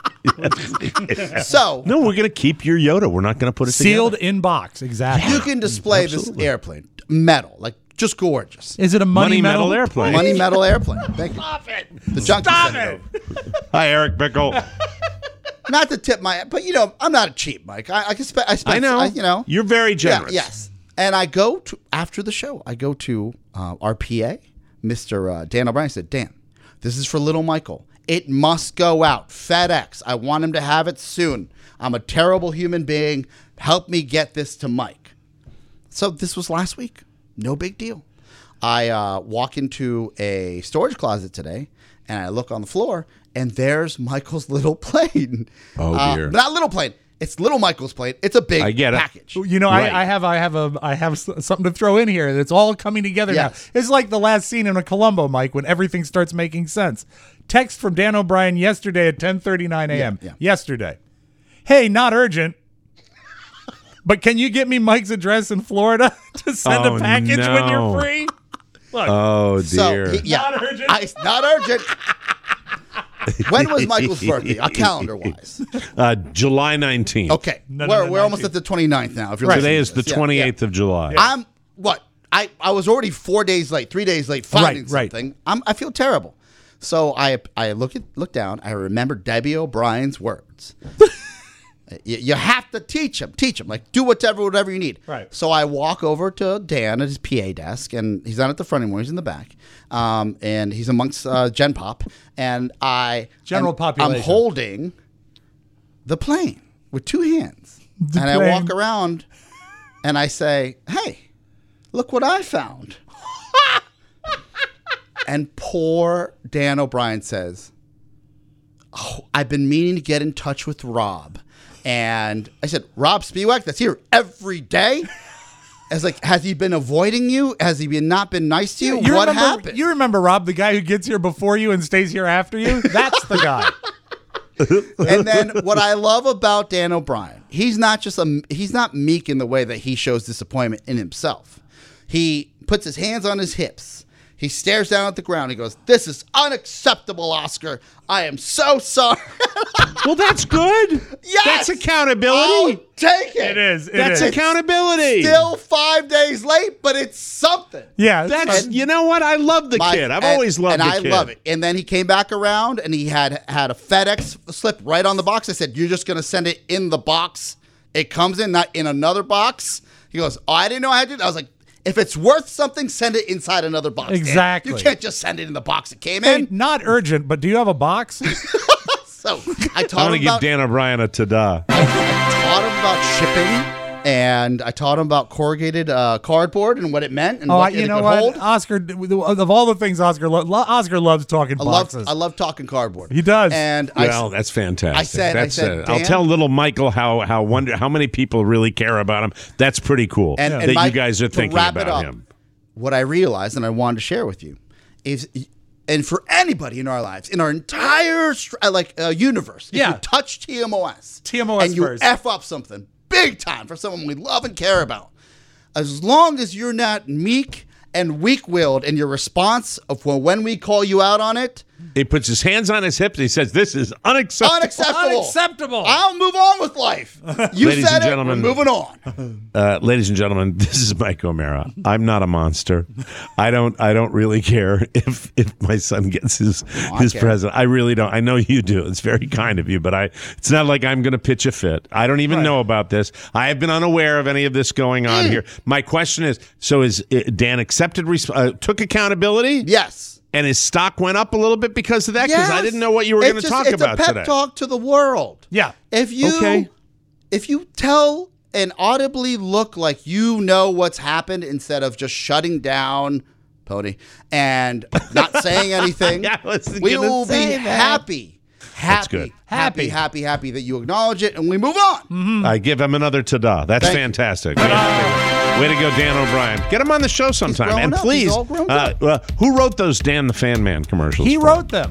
yeah. So no, we're going to keep your Yoda. We're not going to put it sealed together. in box. Exactly. You can display Absolutely. this airplane, metal, like just gorgeous. Is it a money, money metal? metal airplane? Money metal airplane. Thank you. Stop it! The junkie Stop sent it! over. Hi, Eric Bickle. Not to tip my, but you know, I'm not a cheap, Mike. I, I can spend. I spend. I know. I, you know, you're very generous. Yeah, yes. And I go to after the show. I go to uh, our P A, Mister Uh, Dan O'Brien. I said, Dan, this is for little Michael. It must go out. FedEx. I want him to have it soon. I'm a terrible human being. Help me get this to Mike. So this was last week. No big deal. I uh, walk into a storage closet today, and I look on the floor, and there's Michael's little plane. Oh, uh, dear. Not little plane. It's little Michael's plane. It's a big I get it. package. You know, Right. I, I have, I have a, I have s- something to throw in here. It's all coming together Yes. now. It's like the last scene in a Columbo, Mike, when everything starts making sense. Text from Dan O'Brien yesterday at ten thirty-nine a.m. Yeah, yeah. Yesterday. Hey, not urgent, but can you get me Mike's address in Florida to send Oh, a package no. when you're free? Look, Oh, dear. So, he- yeah, Not urgent. I, not urgent. When was Michael's birthday, uh, calendar-wise? uh, July nineteenth. Okay, No, no, we're, no, we're almost nineteenth. at the twenty-ninth now. If you're Right. listening Today to is the this. Yeah, twenty-eighth yeah. of July. I'm what? I, I was already four days late, three days late finding Right, right. something. I'm, I feel terrible. So I I look at look down. I remember Debbie O'Brien's words. you, you have to teach him, teach him. Like do whatever, whatever you need. Right. So I walk over to Dan at his P A desk, and he's not at the front anymore. He's in the back, um, and he's amongst uh, Gen Pop. And I General am- population. I'm holding the plane with two hands, The and I plane. walk around, and I say, "Hey, look what I found." And poor Dan O'Brien says, "Oh, I've been meaning to get in touch with Rob." And I said, "Rob Spiewak, that's here every day?" I was like, "Has he been avoiding you? Has he been not been nice to you? You what remember, happened?" You remember Rob, the guy who gets here before you and stays here after you? That's the guy. And then what I love about Dan O'Brien, he's not just a he's not meek in the way that he shows disappointment in himself. He puts his hands on his hips. He stares down at the ground. He goes, "This is unacceptable, Oscar. I am so sorry." Well, that's good. Yes! That's accountability. I'll take it. It is. It That's is. accountability. Still five days late, but it's something. Yeah, That's And- you know what? I love the My- kid. I've and- always loved and the I kid. love it. And then he came back around, and he had had a FedEx slip right on the box. I said, "You're just going to send it in the box it comes in, not in another box." He goes, "Oh, I didn't know I had to." I was like, "If it's worth something, send it inside another box. Dan. Exactly. You can't just send it in the box it came Hey, in." not urgent, but do you have a box? So I I'm taught going him to give about, Dan O'Brien a ta-da. taught him about shipping, and I taught him about corrugated uh, cardboard and what it meant and Oh, what you it know could what, hold. Oscar? Of all the things Oscar lo- lo- Oscar loves talking I love boxes. I love talking cardboard. He does. And I Well, that's fantastic. I said- I that's, said, uh, I'll Dan- tell little Michael how how wonder how many people really care about him. That's pretty cool And- that and you Mike, guys are to thinking wrap it about up, him. what I realized and I wanted to share with you is, and for anybody in our lives, in our entire str- uh, like uh, universe, if Yeah. you touch T M O S, T M O S and you first. F up something big time for someone we love and care about, as long as you're not meek and weak-willed in your response of well, when we call you out on it, He puts his hands on his hips. And he says, "This is unacceptable." unacceptable. Unacceptable. I'll move on with life. You Ladies said and it. gentlemen. We're moving on. Uh, ladies and gentlemen, this is Mike O'Mara. I'm not a monster. I don't. I don't really care if if my son gets his I his care. present. I really don't. I know you do. It's very kind of you, but I. It's not like I'm going to pitch a fit. I don't even know about this. I have been unaware of any of this going on here. My question is: so is uh, Dan accepted? Resp- uh, took accountability? Yes. And his stock went up a little bit because of that? Because I Yes. didn't know what you were It's going to just- talk it's about a pep today. talk to the world. Yeah. If you Okay. if you tell and audibly look like you know what's happened instead of just shutting down, Pony, and not saying anything, Yeah, I was we gonna will be say that. happy, happy, good. happy, happy, happy that you acknowledge it and we move on. I give him another ta-da. That's Thank you. fantastic. Way to, way to go, Dan O'Brien. Get him on the show sometime. growing And up. please, He's all grown uh, up. uh, who wrote those Dan the Fan Man commercials? He for wrote him? them.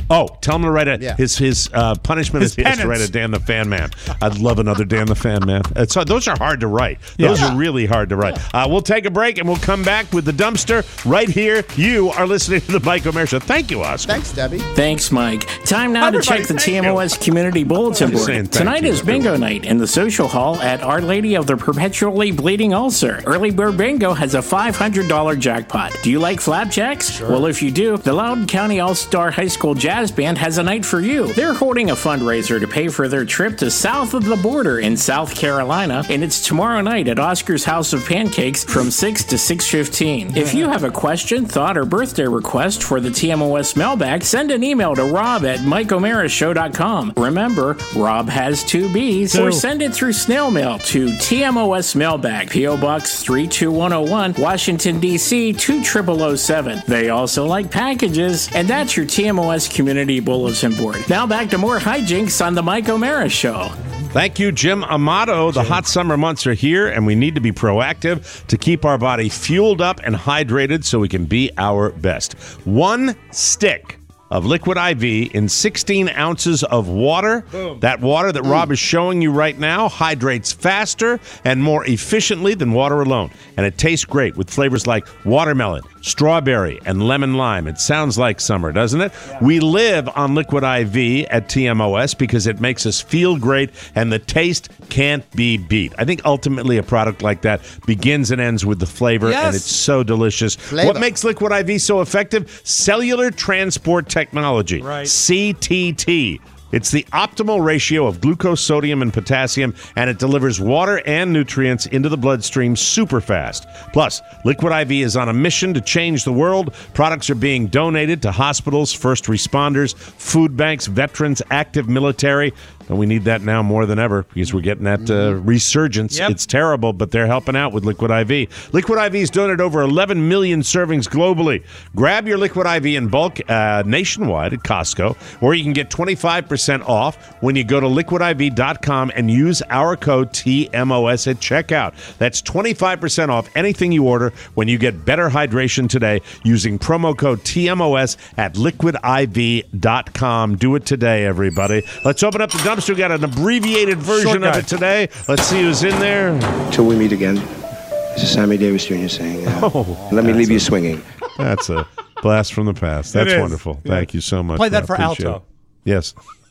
Oh, tell him to write a Yeah. his his uh, punishment His is he has to penance. write a Dan the Fan Man. I'd love another Dan the Fan Man. It's, those are hard to write. Those Yeah. are really hard to write. Uh, we'll take a break and we'll come back with the dumpster right here. You are listening to the Mike O'Meara Show. Thank you, Oscar. Thanks, Debbie. Thanks, Mike. Time now to Everybody, check the thank T M O S Community Bulletin Just Board. saying thank Tonight you, is bingo night in the social hall at Our Lady of the Perpetually Bleeding Ulcer. Early Bird Bingo has a five hundred dollars jackpot. Do you like flapjacks? Sure. Well, if you do, the Loudoun County All-Star High School Jazz Band has a night for you. They're holding a fundraiser to pay for their trip to south of the border in South Carolina, and it's tomorrow night at Oscar's House of Pancakes from six to six fifteen. If you have a question, thought, or birthday request for the T M O S mailbag, send an email to rob at mike o'meara show dot com. Remember, Rob has two B's. Two. Or send it through snail mail to T M O S Mailbag, P O Box three two one oh one, Washington, D C two zero zero zero seven. They also like packages, and that's your T M O S Community Bulletin Board. Now back to more hijinks on the Mike O'Meara Show. Thank you, Jim Amato. The hot summer months are here, and we need to be proactive to keep our body fueled up and hydrated so we can be our best. One stick of Liquid I V in sixteen ounces of water. Boom. That water that Rob is showing you right now hydrates faster and more efficiently than water alone. And it tastes great with flavors like watermelon, strawberry, and lemon lime. It sounds like summer, doesn't it? Yeah. We live on Liquid I V at T M O S because it makes us feel great and the taste can't be beat. I think ultimately a product like that begins and ends with the flavor, Yes. and it's so delicious. Flavor. What makes Liquid I V so effective? Cellular transport technology, Right. C T T. It's the optimal ratio of glucose, sodium, and potassium, and it delivers water and nutrients into the bloodstream super fast. Plus, Liquid I V is on a mission to change the world. Products are being donated to hospitals, first responders, food banks, veterans, active military. And we need that now more than ever because we're getting that uh, resurgence. Yep. It's terrible, but they're helping out with Liquid I V. Liquid I V has donated over eleven million servings globally. Grab your Liquid I V in bulk uh, nationwide at Costco, or you can get twenty-five percent off when you go to liquid I V dot com and use our code T M O S at checkout. That's twenty-five percent off anything you order when you get better hydration today using promo code T M O S at liquid I V dot com. Do it today, everybody. Let's open up the dumpster. We got an abbreviated version of it today. Let's see who's in there. Till we meet again. This is Sammy Davis Junior saying, uh, Oh, let me leave a, you swinging. That's a blast from the past. That's is. wonderful. Yeah. Thank you so much. Play that I for appreciate alto. it. Yes.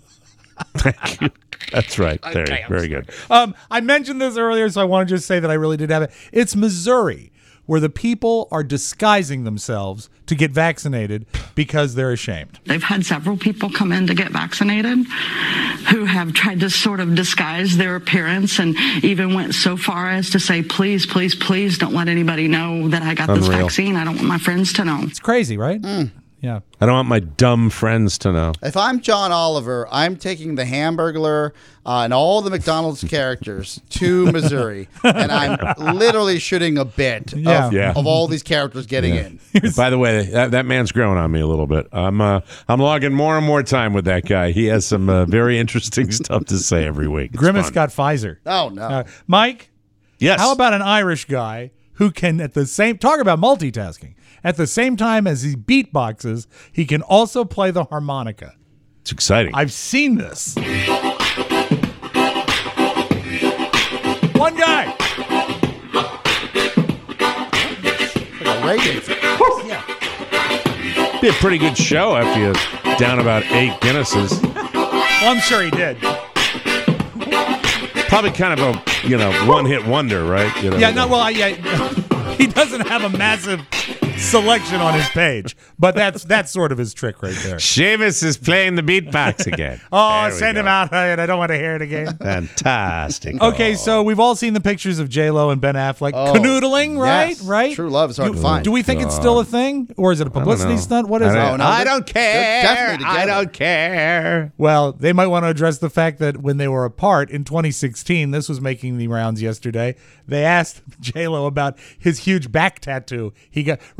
Thank you. That's right. There, very good. Um, I mentioned this earlier, so I want to just say that I really did have it. It's Missouri, where the people are disguising themselves to get vaccinated because they're ashamed. They've had several people come in to get vaccinated who have tried to sort of disguise their appearance and even went so far as to say, please, please, please don't let anybody know that I got this Unreal. vaccine. I don't want my friends to know. It's crazy, right? Yeah. I don't want my dumb friends to know. If I'm John Oliver, I'm taking the Hamburglar uh, and all the McDonald's characters to Missouri, and I'm literally shooting a bit Yeah. of, Yeah. of all these characters getting in. By the way, that, that man's growing on me a little bit. I'm uh, I'm logging more and more time with that guy. He has some uh, very interesting stuff to say every week. It's Grimace fun. got Pfizer. Oh, no. Uh, Mike, Yes. how about an Irish guy who can, at the same talk about multitasking, at the same time as he beatboxes, he can also play the harmonica. It's exciting. I've seen this. One guy. Like a reggae. Yeah. Be a pretty good show after you down about eight Guinnesses. Well, I'm sure he did. Probably kind of a, you know, one-hit wonder, right? You know, Yeah, no, well, I- yeah, he doesn't have a massive selection on his page, but that's that's sort of his trick right there. Seamus is playing the beatbox again. Oh, There we send go. him out, and I don't want to hear it again. Fantastic. Okay, so we've all seen the pictures of J Lo and Ben Affleck Oh, canoodling, right? yes. Right? True love is hard do, to find. Do we think it's still a thing, or is it a publicity know. stunt? What is I it? don't, Oh, no, I they're- don't care. they're definitely I together. don't care. Well, they might want to address the fact that when they were apart in twenty sixteen, this was making the rounds yesterday. They asked J Lo about his huge back tattoo. He got. Remember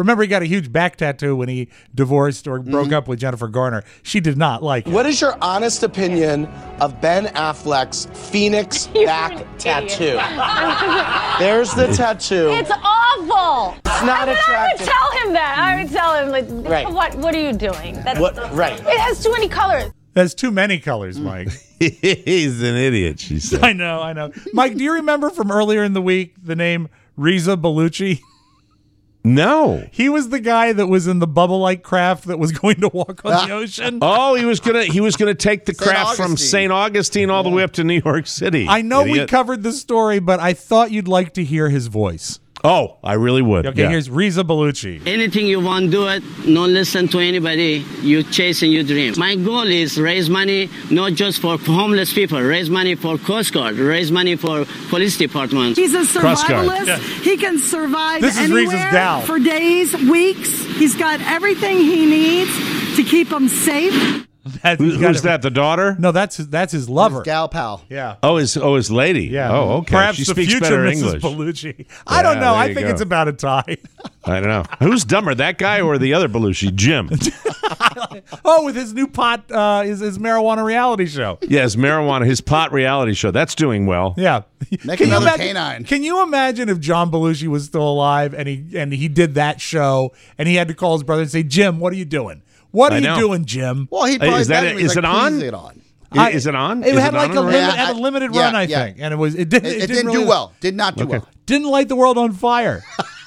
Remember, he got a huge back tattoo when he divorced or broke up with Jennifer Garner. She did not like it. What is your honest opinion of Ben Affleck's Phoenix back tattoo? There's the tattoo. It's awful. It's not I mean, attractive. I would tell him that. I would tell him, like, Right. what What are you doing? That's, What- right. It has too many colors. There's too many colors, Mike. He's an idiot, she said. I know, I know. Mike, do you remember from earlier in the week the name Reza Bellucci? No. He was the guy that was in the bubble-like craft that was going to walk on the ocean. Oh, he was gonna he was gonna take the Saint craft from Augustine. Saint Augustine all the way up to New York City. I know we Idiot. covered the story, but I thought you'd like to hear his voice. Oh, I really would. Okay, yeah. here's Reza Bellucci. Anything you want, do it. Don't listen to anybody. You chasing your dream. My goal is raise money, not just for homeless people. Raise money for Coast Guard. Raise money for police department. He's a Coast Guard. survivalist. Yeah. He can survive This is Reza's anywhere gal. for days, weeks. He's got everything he needs to keep him safe. That, Who- who's that? The daughter? No, that's his, that's his lover. gal pal. Yeah. Oh, his oh his lady. Yeah. Oh, okay. Perhaps she the speaks future better Missus English. Bellucci. I don't Yeah, know. there I you think go. it's about a tie. I don't know. Who's dumber, that guy or the other Belushi, Jim? Oh, with his new pot, uh, his, his marijuana reality show. Yes, marijuana, his pot reality show. That's doing well. Yeah. Make Can you another imagine- canine. Can you imagine if John Belushi was still alive and he and he did that show and he had to call his brother and say, Jim, what are you doing? What are I you know. doing, Jim? Well, he Uh, probably is that begged it? him. He's Is like, it on? "Please, it on?" I- Is it on? It Is had it like on a already? limit, Yeah, had a I- limited yeah, run, I yeah. think, and it was it didn't It, it, it didn't really, do well. Did not do Okay. well. Didn't light the world on fire.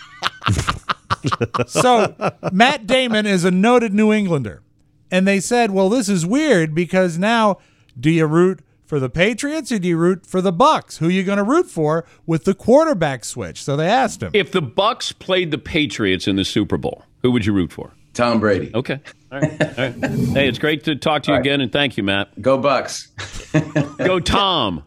So Matt Damon is a noted New Englander, and they said, "Well, this is weird because now, do you root for the Patriots or do you root for the Bucks? Who are you going to root for with the quarterback switch?" So they asked him. If the Bucks played the Patriots in the Super Bowl, who would you root for? Tom Brady. Okay. All right. All right. Hey, it's great to talk to you All right. again, and thank you, Matt. Go Bucks. Go Tom.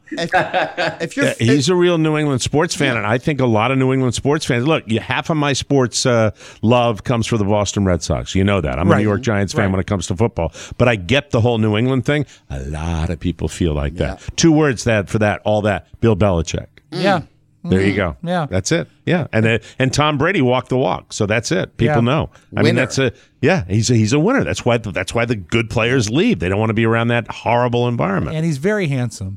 If you're Yeah, he's a real New England sports fan, and I think a lot of New England sports fans. Look, you, half of my sports uh, love comes from the Boston Red Sox. You know that. I'm a Right. New York Giants fan Right. when it comes to football, but I get the whole New England thing. A lot of people feel like that. Two words that for that, all that. Bill Belichick. Yeah. There you go. Yeah. That's it. Yeah. And uh, and Tom Brady walked the walk. So that's it. People Yeah. know. I mean, Winner. that's a yeah, he's a, he's a winner. That's why that's why the good players leave. They don't want to be around that horrible environment. And he's very handsome.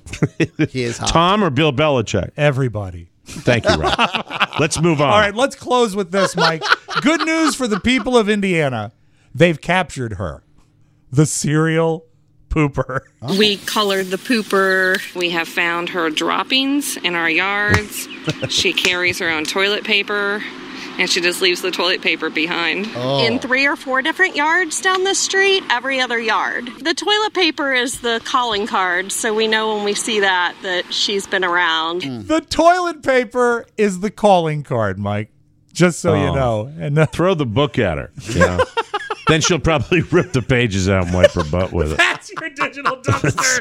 He is hot. Tom or Bill Belichick? Everybody. Thank you, Rob. Let's move on. All right, let's close with this, Mike. Good news for the people of Indiana. They've captured her. The serial pooper. We colored the pooper. We have found her droppings in our yards. She carries her own toilet paper, and she just leaves the toilet paper behind. In three or four different yards down the street, every other yard. The toilet paper is the calling card, so we know when we see that that she's been around. The toilet paper is the calling card, Mike. Just so you Oh. know. And uh, Throw the book at her. You know? Then she'll probably rip the pages out and wipe her butt with it. that's your digital dumpster.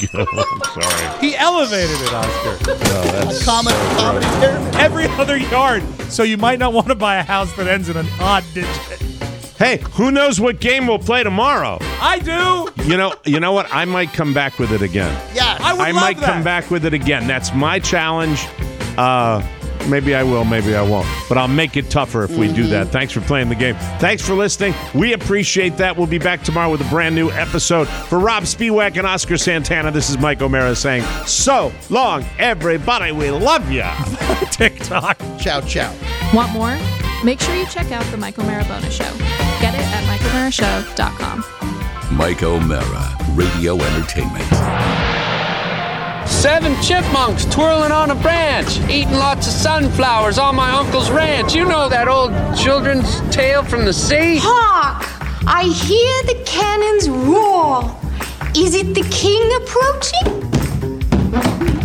I'm sorry. He elevated it, Oscar. Oh, that's Common comedy pyramid. Every other yard. So you might not want to buy a house that ends in an odd digit. Hey, who knows what game we'll play tomorrow? I do. You know, you know what? I might come back with it again. Yes. I would I love might that. come back with it again. That's my challenge. Uh, maybe I will, maybe I won't. But I'll make it tougher if we do that. Thanks for playing the game. Thanks for listening. We appreciate that. We'll be back tomorrow with a brand new episode. For Rob Spiewak and Oscar Santana, this is Mike O'Mara saying, so long, everybody. We love ya. TikTok. Ciao, ciao. Want more? Make sure you check out the Mike O'Mara Bonus Show. Get it at mike o'mara show dot com. Mike O'Mara, Radio Entertainment. Seven chipmunks twirling on a branch, eating lots of sunflowers on my uncle's ranch. You know that old children's tale from the sea? Hark! I hear the cannons roar. Is it the king approaching?